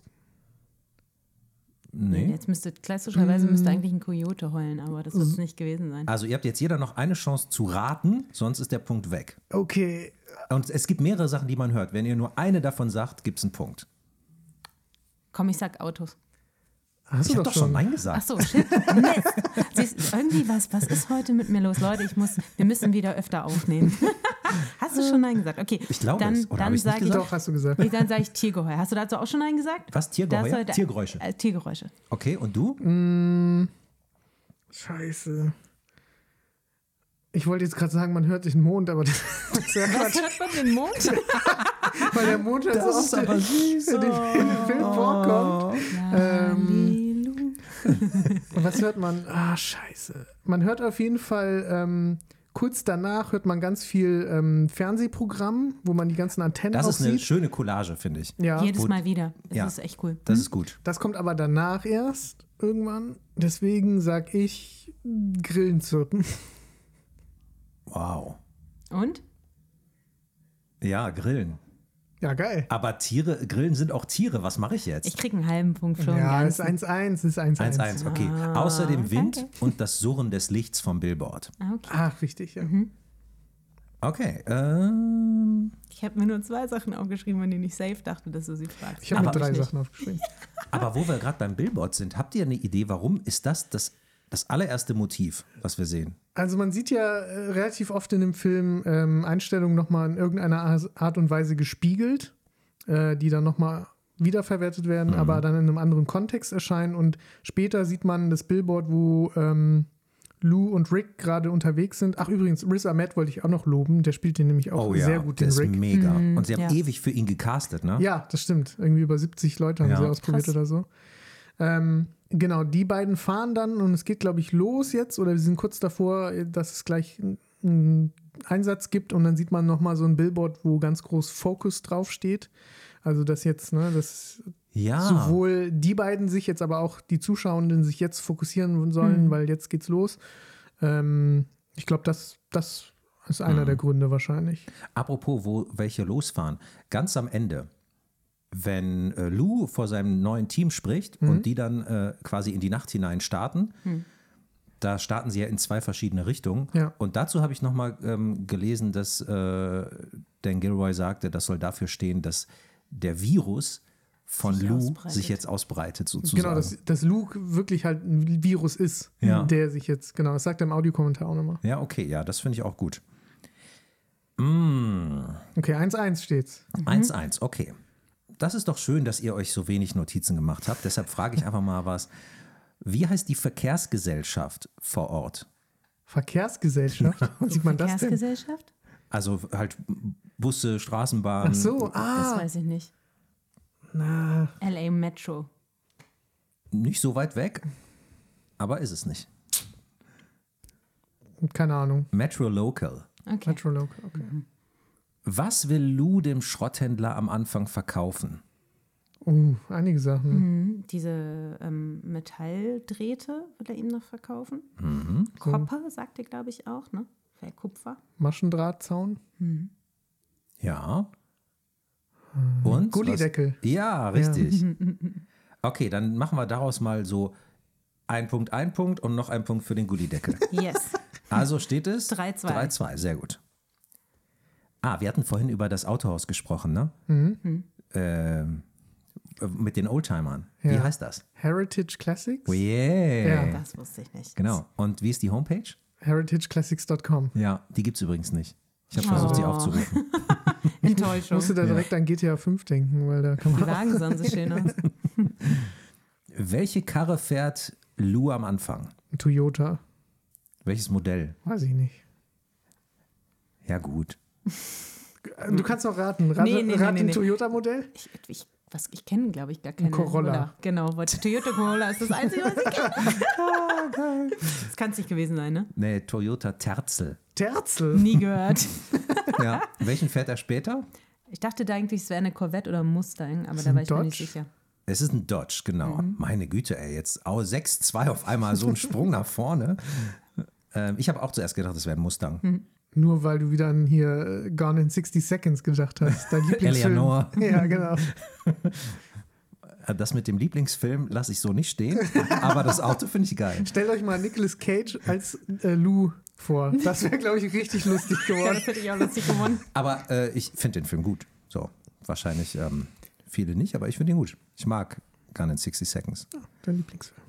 Nee. Jetzt müsste, klassischerweise Mm. müsste eigentlich ein Coyote heulen, aber das wird es nicht gewesen sein. Also ihr habt jetzt jeder noch eine Chance zu raten, sonst ist der Punkt weg. Okay. Und es gibt mehrere Sachen, die man hört. Wenn ihr nur eine davon sagt, gibt es einen Punkt. Komm, ich sag Autos. Hast Ich du habe doch doch schon schon. Nein Ach gesagt. so, shit. Mist. Siehst, irgendwie was, was ist heute mit mir los? Leute, ich muss, wir müssen wieder öfter aufnehmen. Hast du schon Nein gesagt? Okay. Ich glaube dann, es. Oder hab dann ich's nicht sage ich, gesagt? Doch, hast du gesagt. okay, dann sage ich Tiergeheuer. Hast du dazu auch schon Nein gesagt? Was? Tiergeheuer? Das sollte- Tiergeräusche. Äh, Tiergeräusche. Okay, und du? Mm, scheiße. Ich wollte jetzt gerade sagen, man hört den Mond, aber das, das ist ja Was Quatsch, hört man den Mond? weil der Mond halt so oft in, süß. in dem Film vorkommt. Ja, Halleluja. Und was hört man? Ah, scheiße. Man hört auf jeden Fall, ähm, kurz danach hört man ganz viel ähm, Fernsehprogramm, wo man die ganzen Antennen Das auch ist eine sieht. schöne Collage, finde ich. Ja, Jedes Gut. Mal wieder. Das Ja. ist echt cool. Das ist gut. das kommt aber danach erst irgendwann. Deswegen sag ich Grillenzirpen. Wow. Und? Ja, Grillen. Ja, geil. Aber Tiere, Grillen sind auch Tiere. Was mache ich jetzt? Ich krieg einen halben Punkt schon. Ja, einen ist ganzen. eins eins, ist eins eins eins. eins, okay. Ah, Außer dem Wind danke. und das Surren des Lichts vom Billboard. Ah, okay. Ach, richtig, ja. Okay. Ähm, Ich habe mir nur zwei Sachen aufgeschrieben, an denen ich safe dachte, dass du sie fragst. Ich habe mir Aber drei ich nicht. Sachen aufgeschrieben. aber wo wir gerade beim Billboard sind, habt ihr eine Idee, warum ist das das, das allererste Motiv, was wir sehen? Also man sieht ja äh, relativ oft in dem Film ähm, Einstellungen nochmal in irgendeiner Ars- Art und Weise gespiegelt, äh, die dann nochmal wiederverwertet werden, aber dann in einem anderen Kontext erscheinen. Und später sieht man das Billboard, wo ähm, Lou und Rick gerade unterwegs sind. Ach übrigens, Riz Ahmed wollte ich auch noch loben. Der spielt den nämlich auch sehr gut, der den ist Rick. mega. Und sie haben ja. ewig für ihn gecastet, ne? Ja, das stimmt. Irgendwie über siebzig Leute haben Ja. sie ausprobiert Krass. oder so. Ähm, genau, die beiden fahren dann und es geht, glaube ich, los jetzt oder wir sind kurz davor, dass es gleich einen Einsatz gibt und dann sieht man nochmal so ein Billboard, wo ganz groß Focus draufsteht. Also dass jetzt, ne, dass Ja. sowohl die beiden sich jetzt, aber auch die Zuschauenden sich jetzt fokussieren sollen, weil jetzt geht's los. Ähm, ich glaube, das, das ist einer der Gründe wahrscheinlich. Apropos, wo welche losfahren. Ganz am Ende, wenn äh, Lou vor seinem neuen Team spricht und die dann äh, quasi in die Nacht hinein starten, da starten sie ja in zwei verschiedene Richtungen. Ja. Und dazu habe ich nochmal ähm, gelesen, dass äh, Dan Gilroy sagte, das soll dafür stehen, dass der Virus von Sich Lou ausbreitet. sich jetzt ausbreitet, sozusagen. Genau, dass, dass Luke wirklich halt ein Virus ist, Ja. der sich jetzt, genau, das sagt er im Audiokommentar auch nochmal. Ja, okay, ja, das finde ich auch gut. Mm. Okay, eins eins steht's. eins eins, okay. Das ist doch schön, dass ihr euch so wenig Notizen gemacht habt. Deshalb frage ich einfach mal was. Wie heißt die Verkehrsgesellschaft vor Ort? Verkehrsgesellschaft? Wie sieht man das denn? Verkehrsgesellschaft? Also halt Busse, Straßenbahnen. Ach so, Das ah, weiß ich nicht. na, L A Metro. Nicht so weit weg, aber ist es nicht. keine Ahnung. Metro Local. Okay. Metro Local, okay. Was will Lou dem Schrotthändler am Anfang verkaufen? Uh, einige Sachen. Mhm. Diese ähm, Metalldrähte will er ihm noch verkaufen. Copper, sagt er, glaube ich, auch, ne? Für Kupfer. Maschendrahtzaun. Ja. Und? Gullideckel. Was? Ja, richtig. Okay, dann machen wir daraus mal so ein Punkt, ein Punkt und noch ein Punkt für den Gullideckel. Yes. Also steht es? drei zwei. drei zwei, sehr gut. Ah, wir hatten vorhin über das Autohaus gesprochen, ne? Mhm. Ähm, mit den Oldtimern. Wie Ja. heißt das? Heritage Classics. Oh yeah. Ja. Das wusste ich nicht. Genau. Und wie ist die Homepage? heritage classics dot com. Ja, die gibt es übrigens nicht. Ich habe versucht, sie Oh. aufzurufen. Ich Enttäuschung. musste da direkt an G T A fünf denken, weil da kann Die man. Wagen sahen so schön aus. Welche Karre fährt Lou am Anfang? Ein Toyota. Welches Modell? Weiß ich nicht. Ja, gut. Du kannst noch raten. Rate, Nee, nee, nee, rate nee, ein nee. Toyota-Modell? Ich, ich, was, ich kenne, glaube ich, gar keine. Corolla. Oder, genau, wollte Toyota Corolla ist das Einzige, was ich kenne. Das kann es nicht gewesen sein, ne? Nee, Toyota Terzel. Terzel. Nie gehört. Ja. Welchen fährt er später? Ich dachte da eigentlich, es wäre eine Corvette oder ein Mustang, aber Ist da ein war ich mir nicht Dodge? sicher. Es ist ein Dodge, genau. Meine Güte, ey, jetzt au, sechs zwei auf einmal, so ein Sprung nach vorne. Ähm, ich habe auch zuerst gedacht, das wäre ein Mustang. Nur weil du wieder an hier äh, Gone in sixty Seconds gedacht hast. Dein Lieblingsfilm. Eleanor. Ja, genau. Das mit dem Lieblingsfilm lasse ich so nicht stehen, aber das Auto finde ich geil. Stellt euch mal Nicolas Cage als äh, Lou vor. Das wäre, glaube ich, richtig lustig Ja, geworden. das hätte ich auch lustig gewonnen. Aber äh, ich finde den Film gut. So, wahrscheinlich ähm, viele nicht, aber ich finde ihn gut. Ich mag Gone in sixty Seconds. Dein Lieblingsfilm.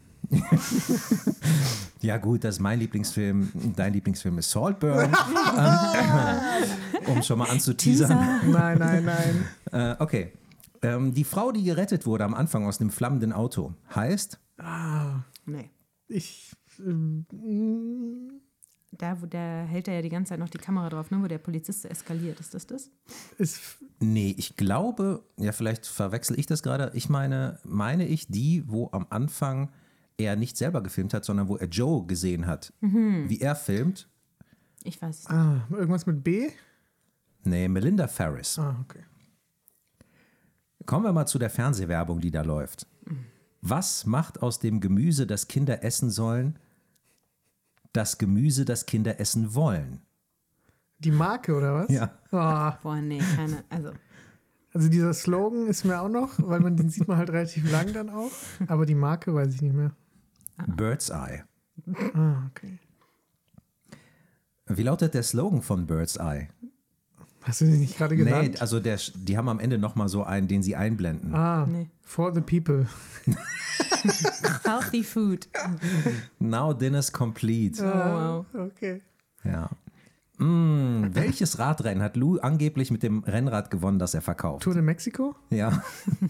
Ja gut, das ist mein Lieblingsfilm. Dein Lieblingsfilm ist Saltburn. Ähm, um schon mal anzuteasern. Nein, nein, nein. Äh, okay. Ähm, die Frau, die gerettet wurde am Anfang aus dem flammenden Auto, heißt? Ah, Nee. ich. Ähm, da wo der hält er ja die ganze Zeit noch die Kamera drauf, ne, wo der Polizist eskaliert. Ist das das? Ist, Nee, ich glaube, ja, vielleicht verwechsel ich das gerade. Ich meine, meine ich die, wo am Anfang er nicht selber gefilmt hat, sondern wo er Joe gesehen hat, wie er filmt. Ich weiß es nicht. ah, irgendwas mit B? Nee, Melinda Ferris. Ah, okay. Kommen wir mal zu der Fernsehwerbung, die da läuft. Was macht aus dem Gemüse, das Kinder essen sollen, das Gemüse, das Kinder essen wollen? Die Marke, oder was? Ja. Ah, Boah, nee, keine. Also, also dieser Slogan ist mir auch noch, weil man den sieht man halt relativ lang dann auch. Aber die Marke weiß ich nicht mehr. Bird's Eye. Ah, okay. Wie lautet der Slogan von Bird's Eye? Hast du den nicht gerade genannt? Nee, also der, die haben am Ende nochmal so einen, den sie einblenden. ah, Nee. for the people. healthy food. Now dinner's complete. Oh, wow. Okay. Ja. Mm, welches Radrennen hat Lou angeblich mit dem Rennrad gewonnen, das er verkauft? Tour de Mexico? Ja.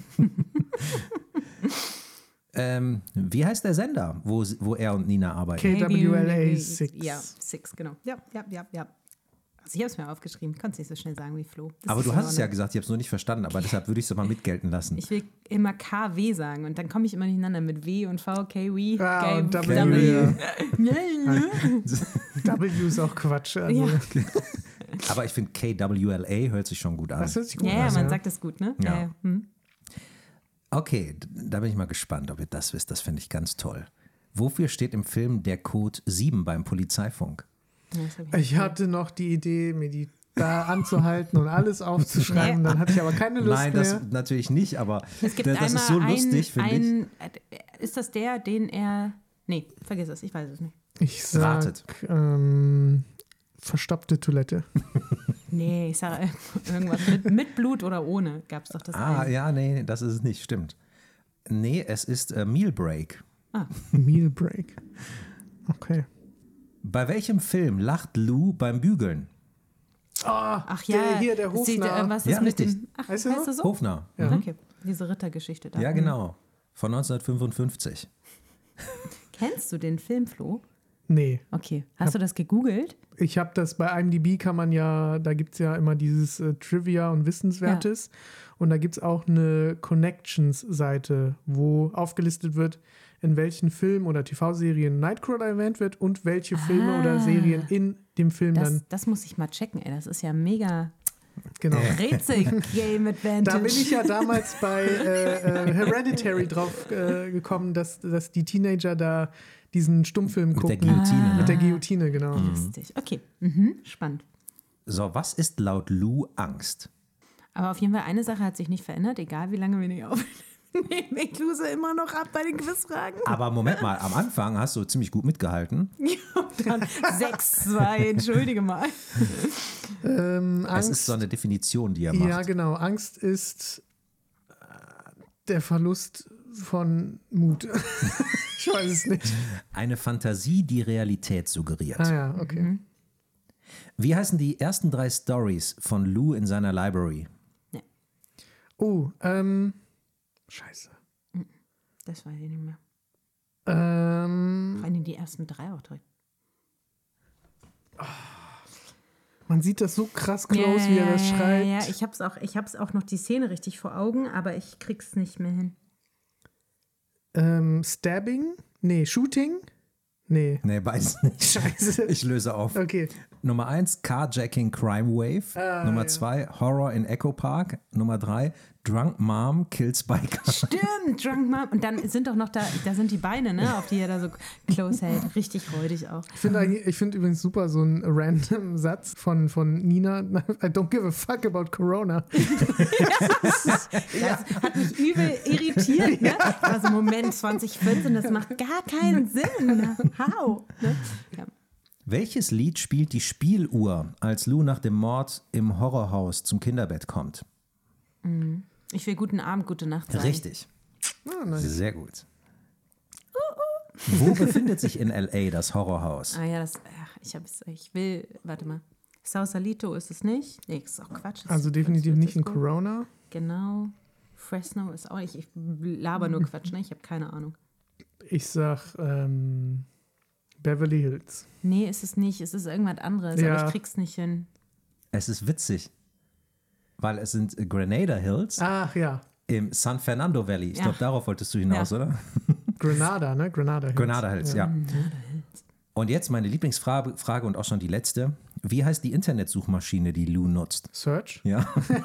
ähm, wie heißt der Sender, wo, wo er und Nina arbeiten? K W L A six. Ja, six, genau. Ja, ja, ja, ja. Also ich habe es mir aufgeschrieben. Kannst nicht so schnell sagen wie Flo. Das Aber ist du in hast es ja Ordnung. gesagt, ich habe es nur nicht verstanden, aber deshalb würde ich es mal mitgelten lassen. Ich will immer K W sagen und dann komme ich immer durcheinander mit W und V, K, W, Ah, K, und W. W. W ist auch Quatsch. Also. Ja. Aber ich finde K W L A hört sich schon gut an. Das hört sich gut Ja, ja, an. man sagt das gut, ne? Ja. Ja. Hm. Okay, d- da bin ich mal gespannt, ob ihr das wisst. Das finde ich ganz toll. Wofür steht im Film der Code sieben beim Polizeifunk? Ja, das hab Ich hatte noch die Idee, mir die da anzuhalten und alles aufzuschreiben. Nee. Dann hatte ich aber keine Lust Nein, das mehr. natürlich nicht, aber Es gibt das einmal ist so lustig, ein, finde ich. ein, Ist das der, den er. Nee, vergiss es, ich weiß es nicht. Ich sag, Ratet. ähm, verstopfte Toilette. Nee, ich sage irgendwas mit, mit Blut oder ohne gab es doch das Ah, eine. ja, nee, das ist es nicht, stimmt. Nee, es ist äh, Meal Break. Meal Break. Okay. Bei welchem Film lacht Lou beim Bügeln? Ach ja, Der hier, der sie- Hofner. äh, was ist Ja, mit richtig. dem. Ach, Heißt heißt er er so? so? Hofner. Ja. Okay, diese Rittergeschichte da. Ja, genau. Von neunzehnhundertfünfundfünfzig. Kennst du den Film, Flo? Nee. Okay. Hast du das gegoogelt? Ich habe das bei I M D B kann man ja, da gibt es ja immer dieses äh, Trivia und Wissenswertes. Und da gibt es auch eine Connections-Seite, wo aufgelistet wird, in welchen Filmen oder T V-Serien Nightcrawler erwähnt wird und welche Filme Ah. oder Serien in dem Film Das, dann. das muss ich mal checken, ey. Das ist ja mega Genau. Rätsel-Game Advantage. Da bin ich ja damals bei äh, äh, Hereditary drauf äh, gekommen, dass, dass die Teenager da diesen Stummfilm Mit der gucken. Guillotine. Mit Ne? der Guillotine, genau. Lustig. Okay, mhm. Spannend. So, was ist laut Lou Angst? Aber auf jeden Fall, eine Sache hat sich nicht verändert, egal wie lange wir nicht aufnehmen. Ich lose immer noch ab bei den Quizfragen. Aber Moment mal, am Anfang hast du ziemlich gut mitgehalten. Dann sechs zwei, entschuldige mal. Ähm, Es Angst, ist so eine Definition, die er macht. ja, genau. Angst ist äh, der Verlust von Mut. Ich weiß es nicht. Eine Fantasie, die Realität suggeriert. Ah ja, okay. Wie heißen die ersten drei Stories von Lou in seiner Library? Oh, ähm, scheiße. Das weiß ich nicht mehr. Ähm, Vor allem die ersten drei auch direkt. man sieht das so krass close, wie er das ja, schreibt. Ja, ja, ich hab's auch, ich hab's auch noch die Szene richtig vor Augen, aber ich krieg's nicht mehr hin. Ähm, Stabbing? Nee, Shooting? Nee. Nee, beides nicht. Scheiße. Ich löse auf. Okay. Nummer eins, Carjacking Crime Wave. Ah, Nummer ja. zwei, Horror in Echo Park. Nummer drei, Drunk Mom Kills Biker. Stimmt, Drunk Mom. Und dann sind doch noch da, da sind die Beine, ne, auf die er da so close hält. Richtig räudig auch. Ich finde eigentlich- ich finde übrigens super so einen random Satz von, von Nina. I don't give a fuck about Corona. Das hat mich übel irritiert, ne? Also Moment, zwanzig vierzehn, das macht gar keinen Sinn. How? Ne? Ja. Welches Lied spielt die Spieluhr, als Lou nach dem Mord im Horrorhaus zum Kinderbett kommt? Ich will guten Abend, gute Nacht sagen. Richtig. Ah, nice. Sehr gut. Wo befindet sich in L A das Horrorhaus? Ah ja, das, ach, ich hab's, ich will, warte mal. Sausalito ist es nicht? Nee, ist auch Quatsch. Das Also ist definitiv nicht in Francisco. Corona. Genau. Fresno ist auch nicht, ich laber nur Quatsch, ne? Ich habe keine Ahnung. Ich sag ähm, Beverly Hills. Nee, ist es nicht. Es ist irgendwas anderes, Ja. aber ich krieg's nicht hin. Es ist witzig, weil es sind Grenada Hills Ach ja, im San Fernando Valley. Ich Ja. glaube, darauf wolltest du hinaus, Ja. oder? Grenada, ne? Grenada Hills. Grenada Hills, ja. Und jetzt meine Lieblingsfrage Frage und auch schon die letzte. Wie heißt die Internetsuchmaschine, die Lou nutzt? Search? Ja,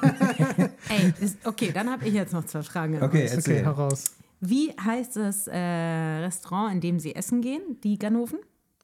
Ey, ist, okay, dann habe ich jetzt noch zwei Fragen. an okay, euch. Okay, erzähl. heraus. Wie heißt das äh, Restaurant, in dem sie essen gehen, die Ganoven?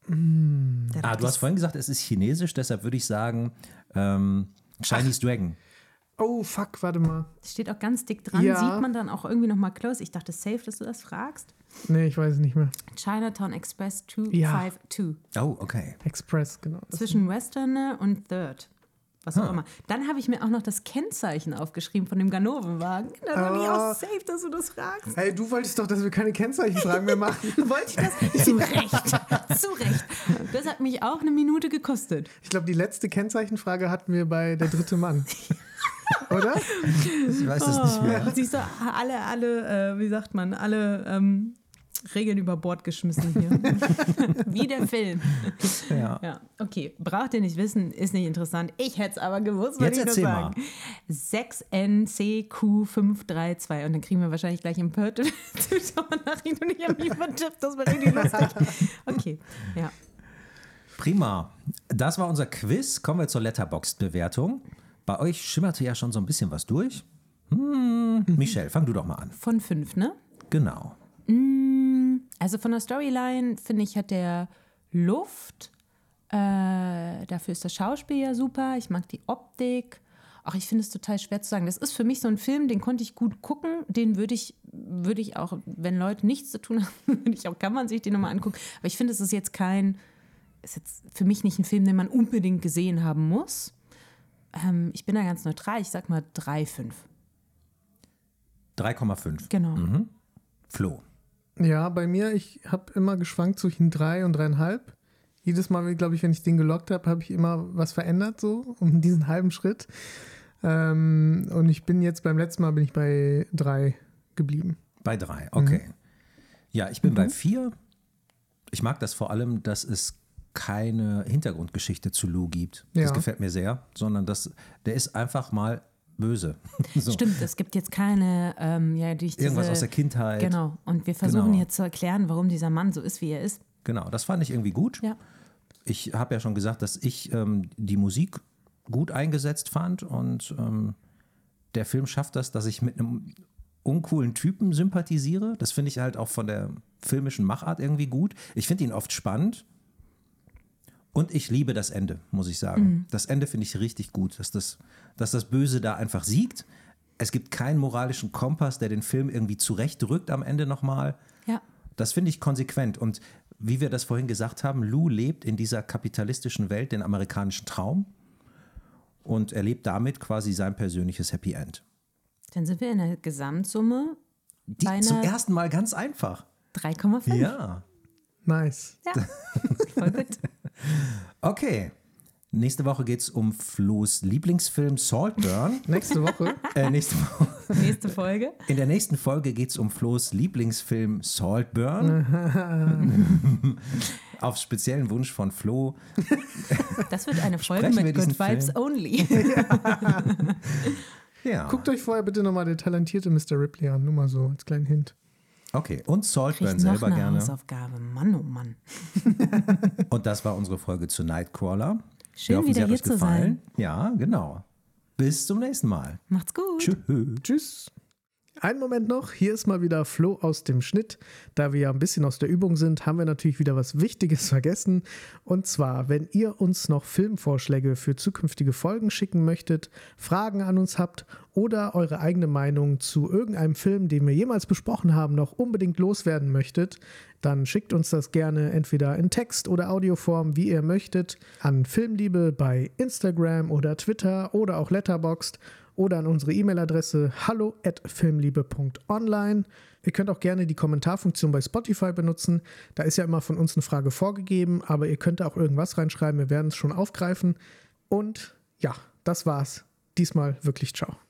Da Ah, dachte du hast ich- vorhin gesagt, es ist chinesisch, deshalb würde ich sagen ähm, Chinese Dragon. Oh, fuck, warte mal. Steht auch ganz dick dran, Ja. sieht man dann auch irgendwie nochmal close. Ich dachte safe, dass du das fragst. Nee, ich weiß es nicht mehr. Chinatown Express Ja. zweihundertfünfundfünfzig. Oh, okay. Express, genau. Das Zwischen Westerner und Third. Was auch immer. Dann habe ich mir auch noch das Kennzeichen aufgeschrieben von dem Ganovenwagen. Da dachte ich Oh. auch safe, dass du das fragst. Hey, du wolltest doch, dass wir keine Kennzeichenfragen mehr machen. Wollte ich das? Zu Recht. Zu Recht. Das hat mich auch eine Minute gekostet. Ich glaube, die letzte Kennzeichenfrage hatten wir bei Der dritte Mann. Oder? Ich weiß es nicht mehr. Oh, siehst du, alle, alle, äh, wie sagt man, alle ähm, Regeln über Bord geschmissen hier. Wie der Film. Ja. Ja, okay. Braucht ihr nicht wissen, ist nicht interessant. Ich hätte es aber gewusst, wollte Jetzt ich nur erzähl sagen. sechs N C Q fünf drei zwei. Und dann kriegen wir wahrscheinlich gleich im Pörte Zuschauernachrichten und ich habe mich vertippt. Das war richtig lustig. Okay, ja. Prima. Das war unser Quiz. Kommen wir zur Letterboxd-Bewertung. Bei euch schimmerte ja schon so ein bisschen was durch. Hm, Michelle, fang du doch mal an. Von fünf, ne? Genau. Also von der Storyline, finde ich, hat der Luft. Äh, dafür ist das Schauspiel ja super. Ich mag die Optik. Auch ich finde es total schwer zu sagen. Das ist für mich so ein Film, den konnte ich gut gucken. Den würde ich, würde ich auch, wenn Leute nichts zu tun haben, würde ich auch, kann man sich den nochmal angucken. Aber ich finde, es ist jetzt kein, ist jetzt für mich nicht ein Film, den man unbedingt gesehen haben muss. Ähm, ich bin da ganz neutral. Ich sag mal drei, fünf. drei Komma fünf. Genau. Flo. Ja, bei mir, ich habe immer geschwankt zwischen drei und dreieinhalb. Jedes Mal, glaube ich, wenn ich den gelockt habe, habe ich immer was verändert, so um diesen halben Schritt. Ähm, und ich bin jetzt beim letzten Mal bin ich bei drei geblieben. Bei drei, okay. Ja, ich bin bei vier. Ich mag das vor allem, dass es keine Hintergrundgeschichte zu Lou gibt. Das Ja. gefällt mir sehr, sondern das, der ist einfach mal böse. So. Stimmt, es gibt jetzt keine, ähm, ja, durch diese, Irgendwas aus der Kindheit. Genau. Und wir versuchen Genau. jetzt zu erklären, warum dieser Mann so ist, wie er ist. Genau, das fand ich irgendwie gut. Ja. Ich habe ja schon gesagt, dass ich ähm, die Musik gut eingesetzt fand und ähm, der Film schafft das, dass ich mit einem uncoolen Typen sympathisiere. Das finde ich halt auch von der filmischen Machart irgendwie gut. Ich finde ihn oft spannend und ich liebe das Ende, muss ich sagen. Mhm. Das Ende finde ich richtig gut, dass das, dass das Böse da einfach siegt. Es gibt keinen moralischen Kompass, der den Film irgendwie zurechtrückt am Ende nochmal. Ja. Das finde ich konsequent. Und wie wir das vorhin gesagt haben, Lou lebt in dieser kapitalistischen Welt den amerikanischen Traum und erlebt damit quasi sein persönliches Happy End. Dann sind wir in der Gesamtsumme Die, bei zum einer ersten Mal ganz einfach. drei Komma fünf. Ja. Nice. Ja, voll gut. Okay. Nächste Woche geht es um Flo's Lieblingsfilm Saltburn. Nächste Woche. äh, nächste Woche. Nächste Folge. In der nächsten Folge geht es um Flo's Lieblingsfilm Saltburn. Auf speziellen Wunsch von Flo. Das wird eine Folge Sprechen wir mit Good diesen Vibes Film? Only. Ja. Guckt euch vorher bitte nochmal der talentierte Mister Ripley an. Nur mal so als kleinen Hint. Okay. Und Saltburn Kriegt noch selber eine gerne. Hausaufgabe. Mann, oh Mann. Und das war unsere Folge zu Nightcrawler. Schön, Wir hoffen, wieder sie hat hier euch zu gefallen. Ja, genau. Bis zum nächsten Mal. Macht's gut. Tschüss. Tschüss. Einen Moment noch, hier ist mal wieder Flo aus dem Schnitt. Da wir ja ein bisschen aus der Übung sind, haben wir natürlich wieder was Wichtiges vergessen. Und zwar, wenn ihr uns noch Filmvorschläge für zukünftige Folgen schicken möchtet, Fragen an uns habt oder eure eigene Meinung zu irgendeinem Film, den wir jemals besprochen haben, noch unbedingt loswerden möchtet, dann schickt uns das gerne entweder in Text- oder Audioform, wie ihr möchtet, an Filmliebe bei Instagram oder Twitter oder auch Letterboxd oder an unsere E-Mail-Adresse hallo at filmliebe punkt online. Ihr könnt auch gerne die Kommentarfunktion bei Spotify benutzen. Da ist ja immer von uns eine Frage vorgegeben, aber ihr könnt auch irgendwas reinschreiben. Wir werden es schon aufgreifen. Und ja, das war's. Diesmal wirklich ciao.